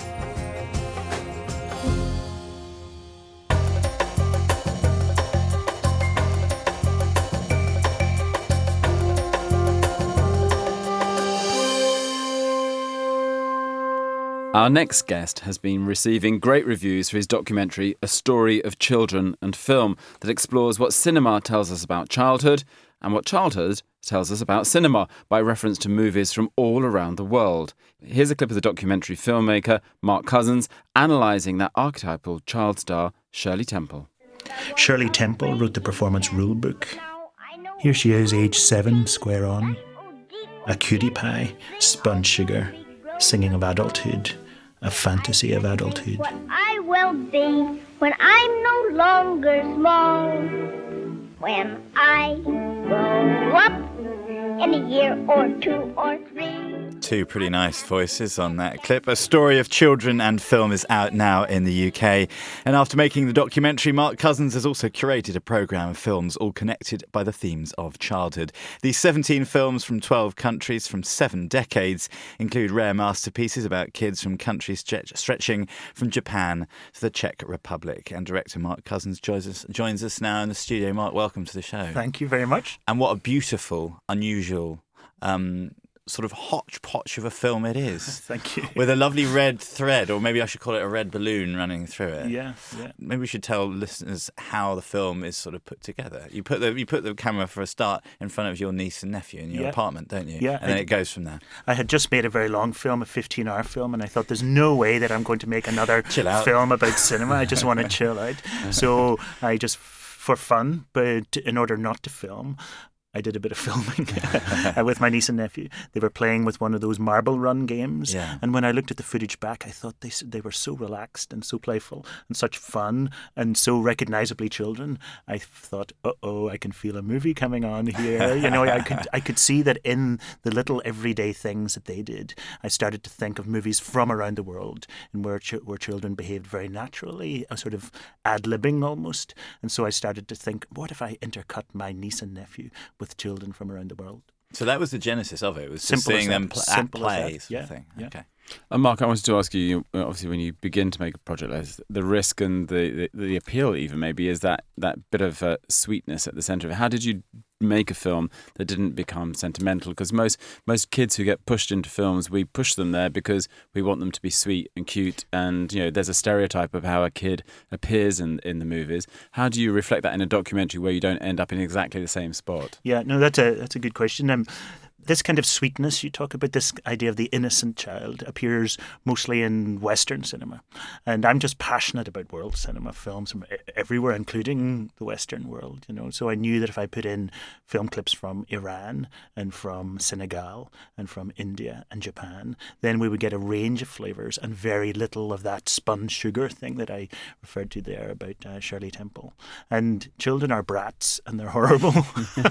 Speaker 2: Our next guest has been receiving great reviews for his documentary, A Story of Children and Film, that explores what cinema tells us about childhood and what childhood tells us about cinema, by reference to movies from all around the world. Here's a clip of the documentary filmmaker Mark Cousins analysing that archetypal child star, Shirley Temple.
Speaker 3: Shirley Temple wrote the performance rulebook. Here she is, age seven, square on. A cutie pie, spun sugar, singing of adulthood. A fantasy of adulthood.
Speaker 15: What I will be when I'm no longer small. When I grow up in a year or two or three.
Speaker 1: Two pretty nice voices on that clip. A Story of Children and Film is out now in the U K. And after making the documentary, Mark Cousins has also curated a programme of films all connected by the themes of childhood. These seventeen films from twelve countries from seven decades include rare masterpieces about kids from countries stretch- stretching from Japan to the Czech Republic. And director Mark Cousins joins us, joins us now in the studio. Mark, welcome to the show.
Speaker 3: Thank you very much.
Speaker 1: And what a beautiful, unusual... Um, sort of hodgepodge of a film it is.
Speaker 3: Thank you.
Speaker 1: With a lovely red thread, or maybe I should call it a red balloon running through it.
Speaker 3: Yeah, yeah.
Speaker 1: Maybe we should tell listeners how the film is sort of put together. You put the you put the camera for a start in front of your niece and nephew in your
Speaker 3: yeah.
Speaker 1: apartment, don't you?
Speaker 3: Yeah.
Speaker 1: And then
Speaker 3: I,
Speaker 1: it goes from there.
Speaker 3: I had just made a very long film, a fifteen-hour film, and I thought there's no way that I'm going to make another film about cinema. I just want to chill out. So I just, for fun, but in order not to film, I did a bit of filming with my niece and nephew. They were playing with one of those marble run games.
Speaker 1: Yeah.
Speaker 3: And when I looked at the footage back, I thought they they were so relaxed and so playful and such fun and so recognisably children. I thought, uh-oh, I can feel a movie coming on here. You know, I could I could see that in the little everyday things that they did. I started to think of movies from around the world and where, ch- where children behaved very naturally, a sort of ad-libbing almost. And so I started to think, what if I intercut my niece and nephew with children from around the world?
Speaker 1: So that was the genesis of it. It was just
Speaker 3: Simple
Speaker 1: seeing
Speaker 3: as
Speaker 1: them
Speaker 3: that.
Speaker 1: pl- at
Speaker 3: Simple as
Speaker 1: play,
Speaker 3: that.
Speaker 1: sort
Speaker 3: Yeah,
Speaker 1: of thing.
Speaker 3: yeah.
Speaker 1: Okay.
Speaker 2: And Mark, I wanted to ask you, obviously, when you begin to make a project like this, the risk and the, the, the appeal even maybe is that, that bit of uh, sweetness at the centre of it. How did you make a film that didn't become sentimental? Because most most kids who get pushed into films, we push them there because we want them to be sweet and cute, and you know there's a stereotype of how a kid appears in in the movies. How do you reflect that in a documentary where you don't end up in exactly the same spot?
Speaker 3: Yeah, no, that's a that's a good question. Um, This kind of sweetness you talk about, this idea of the innocent child, appears mostly in Western cinema. And I'm just passionate about world cinema, films from everywhere, including the Western world, you know. So I knew that if I put in film clips from Iran and from Senegal and from India and Japan, then we would get a range of flavours and very little of that spun sugar thing that I referred to there about uh, Shirley Temple. And children are brats and they're horrible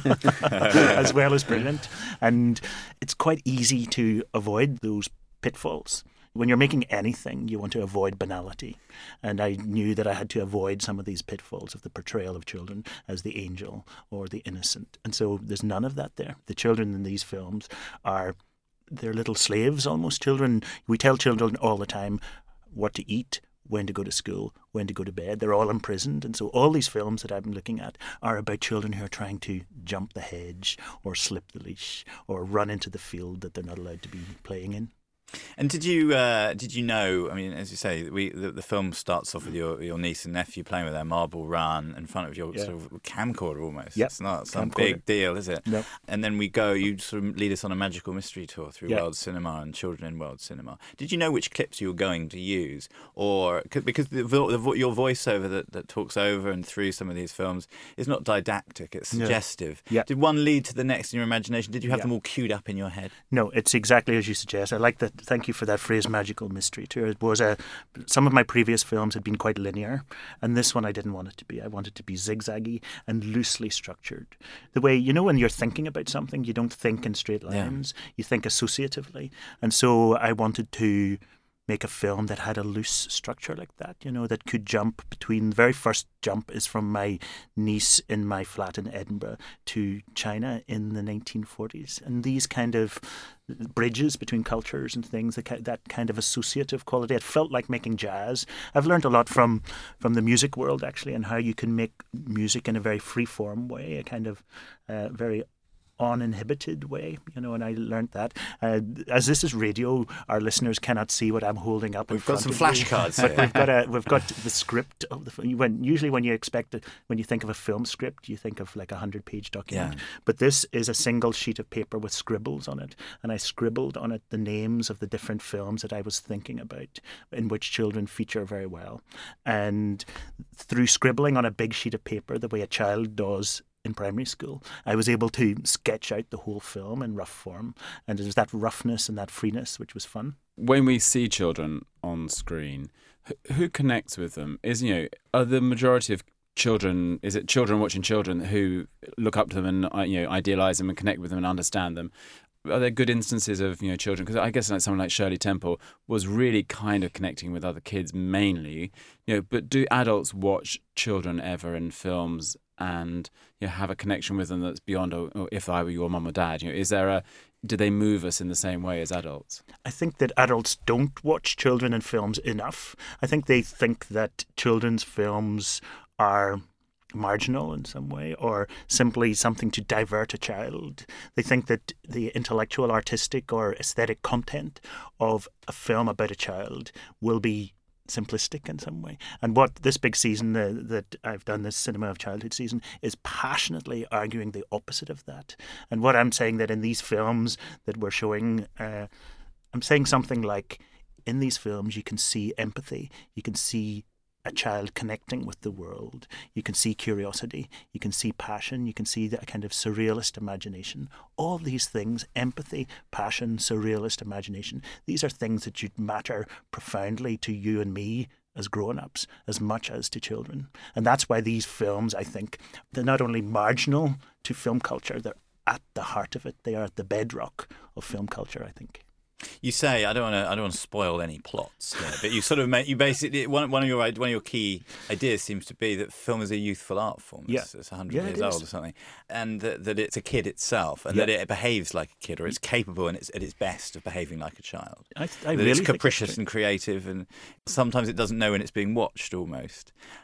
Speaker 3: as well as brilliant. And And it's quite easy to avoid those pitfalls. When you're making anything, you want to avoid banality. And I knew that I had to avoid some of these pitfalls of the portrayal of children as the angel or the innocent. And so there's none of that there. The children in these films are, they're little slaves almost. Children, we tell children all the time what to eat, when to go to school, when to go to bed. They're all imprisoned. And so all these films that I'm looking at are about children who are trying to jump the hedge or slip the leash or run into the field that they're not allowed to be playing in.
Speaker 1: And did you uh, did you know? I mean, as you say, we the, the film starts off with your, your niece and nephew playing with their marble run in front of your
Speaker 3: Yeah.
Speaker 1: sort of camcorder almost.
Speaker 3: Yep.
Speaker 1: It's not some
Speaker 3: Camcorder.
Speaker 1: big deal, is it?
Speaker 3: No.
Speaker 1: And then we go. You sort of lead us on a magical mystery tour through
Speaker 3: Yeah.
Speaker 1: world cinema and children in world cinema. Did you know which clips you were going to use, or because the, the, the, your voiceover that, that talks over and through some of these films is not didactic; it's
Speaker 3: No.
Speaker 1: suggestive.
Speaker 3: Yeah.
Speaker 1: Did one lead to the next in your imagination? Did you have
Speaker 3: Yeah.
Speaker 1: them all queued up in your head?
Speaker 3: No, it's exactly as you suggest. I like that. Thank you for that phrase, magical mystery tour. It was a. Some of my previous films had been quite linear, and this one I didn't want it to be. I wanted it to be zigzaggy and loosely structured. The way, you know, when you're thinking about something, you don't think in straight
Speaker 1: Yeah.
Speaker 3: lines. You think associatively, and so I wanted to make a film that had a loose structure like that, you know, that could jump between. The very first jump is from my niece in my flat in Edinburgh to China in the nineteen forties. And these kind of bridges between cultures and things, that ki- that kind of associative quality, it felt like making jazz. I've learned a lot from, from the music world, actually, and how you can make music in a very free-form way, a kind of uh, very uninhibited way, you know, and I learned that. Uh, as this is radio, our listeners cannot see what I'm holding up. in
Speaker 1: We've got
Speaker 3: front
Speaker 1: some
Speaker 3: of me,
Speaker 1: flashcards
Speaker 3: but
Speaker 1: here.
Speaker 3: we've got a we've got the script of the film. When usually when you expect it, when you think of a film script, you think of like a hundred page document.
Speaker 1: Yeah.
Speaker 3: But this is a single sheet of paper with scribbles on it, and I scribbled on it the names of the different films that I was thinking about, in which children feature very well. And through scribbling on a big sheet of paper, the way a child does in primary school, I was able to sketch out the whole film in rough form, and it was that roughness and that freeness which was fun.
Speaker 2: When we see children on screen, who, who connects with them? Is, you know, are the majority of children, is it children watching children who look up to them and, uh, you know, idealise them and connect with them and understand them? Are there good instances of, you know, children? Because I guess like someone like Shirley Temple was really kind of connecting with other kids mainly, you know, but do adults watch children ever in films and, you know, have a connection with them that's beyond, oh, oh, if I were your mum or dad? You know, is there a, do they move us in the same way as adults?
Speaker 3: I think that adults don't watch children in films enough. I think they think that children's films are marginal in some way, or simply something to divert a child. They think that the intellectual, artistic, or aesthetic content of a film about a child will be simplistic in some way. And what this big season uh, that I've done, this Cinema of Childhood season, is passionately arguing the opposite of that. And what I'm saying that in these films that we're showing, uh, I'm saying something like, in these films you can see empathy, you can see a child connecting with the world, you can see curiosity, you can see passion, you can see that kind of surrealist imagination. All these things, empathy, passion, surrealist imagination, these are things that should matter profoundly to you and me as grown-ups as much as to children. And that's why these films, I think, they're not only marginal to film culture, they're at the heart of it. They are at the bedrock of film culture, I think.
Speaker 1: You say, I don't want to. I don't want to spoil any plots, here, but you sort of make you basically one one of your one of your key ideas seems to be that film is a youthful art form.
Speaker 3: Yeah.
Speaker 1: It's, it's one hundred
Speaker 3: Yeah,
Speaker 1: years
Speaker 3: it
Speaker 1: old
Speaker 3: is.
Speaker 1: or something, and that, that it's a kid itself, and
Speaker 3: Yeah.
Speaker 1: that it behaves like a kid, or it's capable and it's at its best of behaving like a child.
Speaker 3: I, I
Speaker 1: that
Speaker 3: really
Speaker 1: it's
Speaker 3: think that's
Speaker 1: capricious
Speaker 3: true.
Speaker 1: and creative, and sometimes it doesn't know when it's being watched almost.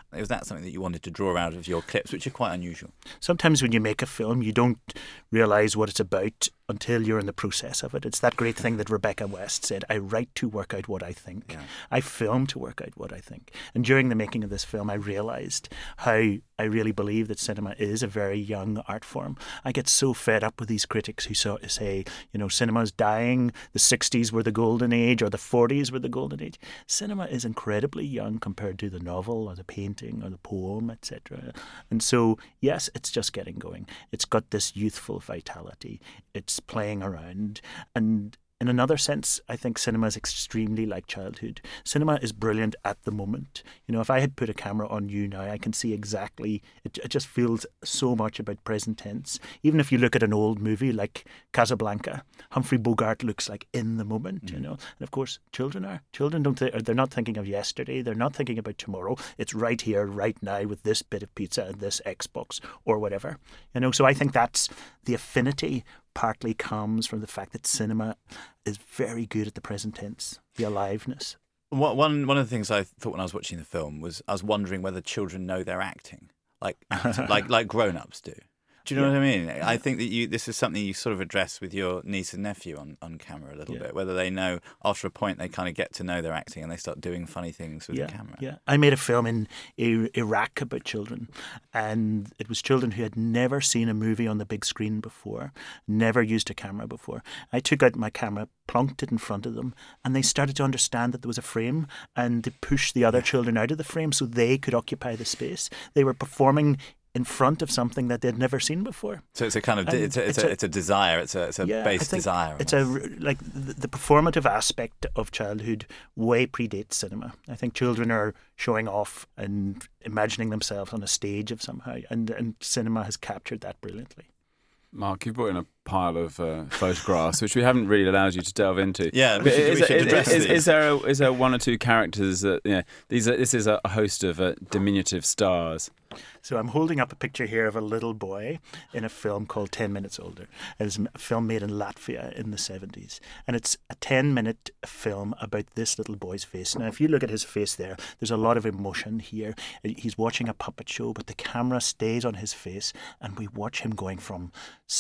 Speaker 1: Was that something that you wanted to draw out of your clips, which are quite unusual?
Speaker 3: Sometimes when you make a film, you don't realise what it's about until you're in the process of it. It's that great thing that Rebecca West said, I write to work out what I think. Yeah. I film to work out what I think. And during the making of this film, I realised how I really believe that cinema is a very young art form. I get so fed up with these critics who say, you know, cinema's dying, the sixties were the golden age, or the forties were the golden age. Cinema is incredibly young compared to the novel or the painting or the poem, et cetera. And so, yes, it's just getting going. It's got this youthful vitality. It's playing around. And in another sense, I think cinema is extremely like childhood. Cinema is brilliant at the moment. You know, if I had put a camera on you now, I can see exactly, it, it just feels so much about present tense. Even if you look at an old movie like Casablanca, Humphrey Bogart looks like in the moment, mm. you know. And of course, children are. Children don't, th- they're not thinking of yesterday. They're not thinking about tomorrow. It's right here, right now with this bit of pizza and this Xbox or whatever. You know, so I think that's the affinity partly comes from the fact that cinema is very good at the present tense, the aliveness.
Speaker 1: One one of the things I thought when I was watching the film was I was wondering whether children know they're acting, like like like grown-ups do. Do you know yeah. what I mean? I think that you this is something you sort of address with your niece and nephew on, on camera a little yeah. bit, whether they know after a point they kind of get to know they're acting and they start doing funny things with
Speaker 3: yeah,
Speaker 1: the camera.
Speaker 3: Yeah, I made a film in Iraq about children, and it was children who had never seen a movie on the big screen before, never used a camera before. I took out my camera, plonked it in front of them, and they started to understand that there was a frame and to push the other children out of the frame so they could occupy the space. They were performing in front of something that they'd never seen before.
Speaker 1: So it's a kind of it's a, it's, it's, a, a, it's a desire. It's a it's a
Speaker 3: yeah,
Speaker 1: base desire.
Speaker 3: It's a like the, the performative aspect of childhood way predates cinema. I think children are showing off and imagining themselves on a stage of somehow, and and cinema has captured that brilliantly.
Speaker 2: Mark, you brought in a pile of uh, photographs, which we haven't really allowed you to delve into.
Speaker 1: Yeah, we should, is, we should address
Speaker 2: is, is, is there a, is there one or two characters that you know? These are, this is a host of uh, diminutive stars.
Speaker 3: So I'm holding up a picture here of a little boy in a film called ten minutes older. It's a film made in Latvia in the seventies. And it's a ten-minute film about this little boy's face. Now, if you look at his face there, there's a lot of emotion here. He's watching a puppet show, but the camera stays on his face, and we watch him going from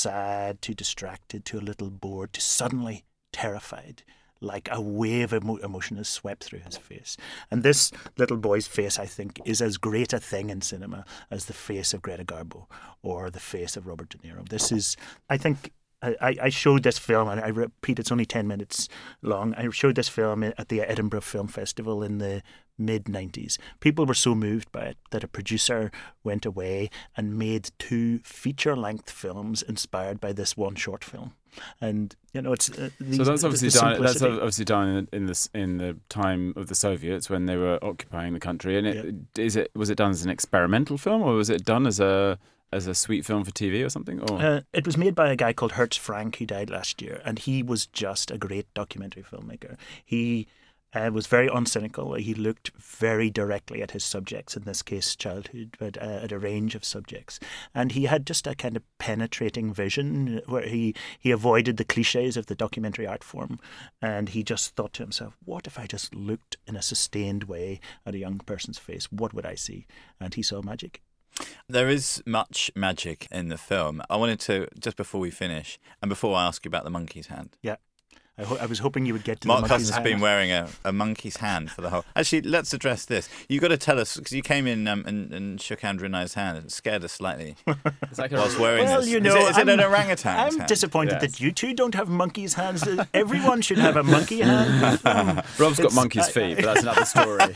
Speaker 3: sad to distracted to a little bored to suddenly terrified. Like a wave of emotion has swept through his face. And this little boy's face, I think, is as great a thing in cinema as the face of Greta Garbo or the face of Robert De Niro. This is, I think, I, I showed this film, and I repeat, it's only ten minutes long. I showed this film at the Edinburgh Film Festival in the mid nineties. People were so moved by it that a producer went away and made two feature-length films inspired by this one short film. And you know, it's uh, these,
Speaker 2: so that's obviously
Speaker 3: the, the
Speaker 2: done. That's obviously done in, in the in the time of the Soviets when they were occupying the country. And it, yeah. is it was it done as an experimental film, or was it done as a as a sweet film for T V or something? Or?
Speaker 3: Uh, it was made by a guy called Hertz Frank, who died last year, and he was just a great documentary filmmaker. He uh, was very uncynical. He looked very directly at his subjects, in this case childhood, but uh, at a range of subjects. And he had just a kind of penetrating vision where he, he avoided the cliches of the documentary art form. And he just thought to himself, what if I just looked in a sustained way at a young person's face? What would I see? And he saw magic.
Speaker 1: There is much magic in the film. I wanted to, just before we finish, and before I ask you about the monkey's hand.
Speaker 3: Yeah. I, ho- I was hoping you would get to
Speaker 1: Mark
Speaker 3: the monkey's
Speaker 1: Cuss has
Speaker 3: hand.
Speaker 1: been wearing a, a monkey's hand for the whole... Actually, let's address this. You've got to tell us, because you came in um, and, and shook Andrew and I's hand and scared us slightly
Speaker 2: it's like
Speaker 1: whilst wearing
Speaker 3: well,
Speaker 1: this.
Speaker 3: You know,
Speaker 1: is it, is it
Speaker 3: I'm,
Speaker 1: an orangutan's
Speaker 3: I'm
Speaker 1: hand?
Speaker 3: disappointed
Speaker 2: yes.
Speaker 3: that you two don't have monkey's hands. Everyone should have a monkey hand. Um,
Speaker 2: Rob's got monkey's feet, but that's another story.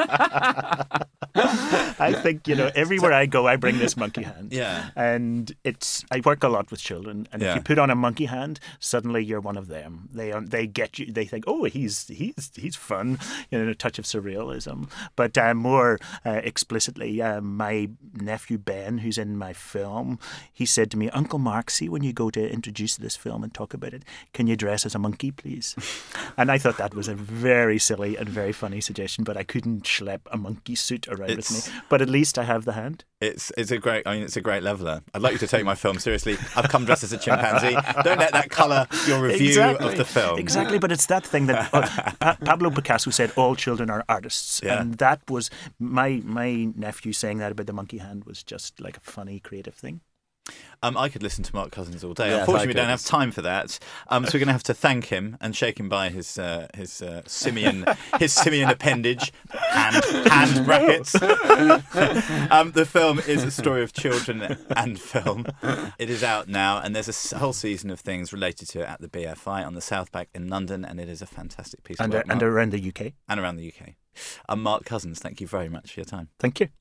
Speaker 3: I think, you know, everywhere I go, I bring this monkey hand.
Speaker 1: Yeah.
Speaker 3: And it's, I work a lot with children, and
Speaker 1: yeah.
Speaker 3: if you put on a monkey hand, suddenly you're one of them. They um, they get you, they think, oh, he's he's he's fun, you know, a touch of surrealism. But uh, more uh, explicitly, uh, my nephew Ben, who's in my film, he said to me, Uncle Mark, see when you go to introduce this film and talk about it, can you dress as a monkey, please? And I thought that was a very silly and very funny suggestion, but I couldn't schlep a monkey suit around
Speaker 1: it's,
Speaker 3: with me. but at least I have the hand.
Speaker 1: It's it's a great. I mean, it's a great leveler. I'd like you to take my film seriously. I've come dressed as a chimpanzee. Don't let that colour your review
Speaker 3: exactly.
Speaker 1: of the film.
Speaker 3: Exactly, but it's that thing that uh, pa- Pablo Picasso said: all children are artists,
Speaker 1: Yeah.
Speaker 3: and that was my my nephew saying that about the monkey hand was just like a funny, creative thing.
Speaker 1: Um, I could listen to Mark Cousins all day.
Speaker 2: Yeah,
Speaker 1: Unfortunately, we
Speaker 2: I
Speaker 1: don't
Speaker 2: could.
Speaker 1: have time for that. Um, so we're going to have to thank him and shake him by his uh, his uh, simian his simian appendage hand hand brackets. um, the film is a story of children and film. It is out now, and there's a s- whole season of things related to it at the B F I on the South Bank in London, and it is a fantastic piece
Speaker 3: And
Speaker 1: of
Speaker 3: uh,
Speaker 1: work.
Speaker 3: and
Speaker 1: Mark.
Speaker 3: around the U K.
Speaker 1: And around the U K. Um, Mark Cousins, thank you very much for your time.
Speaker 3: Thank you.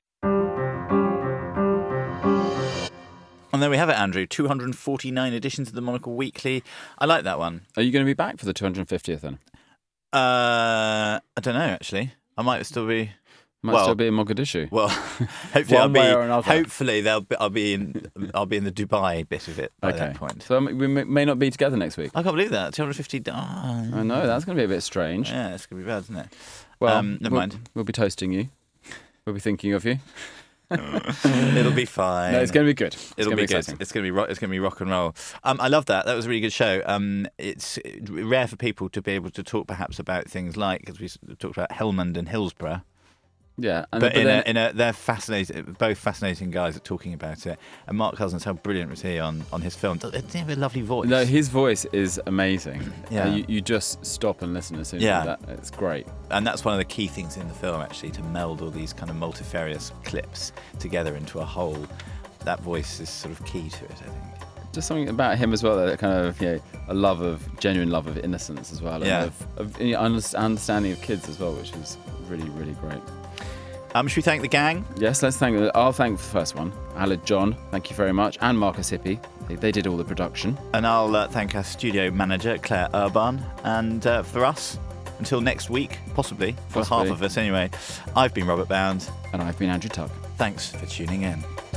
Speaker 1: And there we have it, Andrew. two hundred forty-nine editions of the Monocle Weekly. I like that one.
Speaker 2: Are you going to be back for the two hundred fiftieth then?
Speaker 1: Uh, I don't know, actually. I might still be...
Speaker 2: Might
Speaker 1: well,
Speaker 2: still be in Mogadishu.
Speaker 1: Well, hopefully
Speaker 2: One
Speaker 1: I'll be.
Speaker 2: way or another.
Speaker 1: Hopefully they'll be, I'll be in. I'll be in the Dubai bit of it by
Speaker 2: Okay.
Speaker 1: that point.
Speaker 2: So um, we may may not be together next week.
Speaker 1: I can't believe that two hundred fifty. Oh,
Speaker 2: I know, that's going to be a bit strange.
Speaker 1: Yeah, it's going to be bad, isn't it?
Speaker 2: Well,
Speaker 1: um, never
Speaker 2: we'll,
Speaker 1: mind.
Speaker 2: We'll be toasting you. We'll be thinking of you.
Speaker 1: It'll be fine.
Speaker 2: No, it's going to be good. It's
Speaker 1: It'll
Speaker 2: going
Speaker 1: be
Speaker 2: to be
Speaker 1: good.
Speaker 2: exciting.
Speaker 1: It's going to be rock, it's going to be rock and roll. Um, I love that. That was a really good show. Um, it's rare for people to be able to talk perhaps about things like, because we s- talked about Helmond and Hillsborough.
Speaker 2: Yeah, and,
Speaker 1: but,
Speaker 2: but
Speaker 1: in,
Speaker 2: then,
Speaker 1: a, in a, they're fascinating, both fascinating guys at talking about it. And Mark Cousins, how brilliant was he on, on his film? Doesn't he have a lovely voice?
Speaker 2: no, his voice is amazing.
Speaker 1: Yeah.
Speaker 2: Uh, you, you just stop and listen as soon as
Speaker 1: Yeah.
Speaker 2: you hear that. It's great.
Speaker 1: And that's one of the key things in the film, actually, to meld all these kind of multifarious clips together into a whole. That voice is sort of key to it, I think.
Speaker 2: Just something about him as well, that kind of, you know, a love of, genuine love of innocence as well.
Speaker 1: Yeah.
Speaker 2: And of, of you know, under- understanding of kids as well, which is really, really great.
Speaker 1: Um, should we thank the gang?
Speaker 2: Yes, let's thank. I'll thank the first one. Aled John, thank you very much, and Marcus Hippie. They, they did all the production.
Speaker 1: And I'll uh, thank our studio manager, Claire Urban. And uh, for us, until next week, possibly, for
Speaker 2: Possibly.
Speaker 1: half of us anyway, I've been Robert Bound.
Speaker 2: And I've been Andrew Tuck.
Speaker 1: Thanks for tuning in.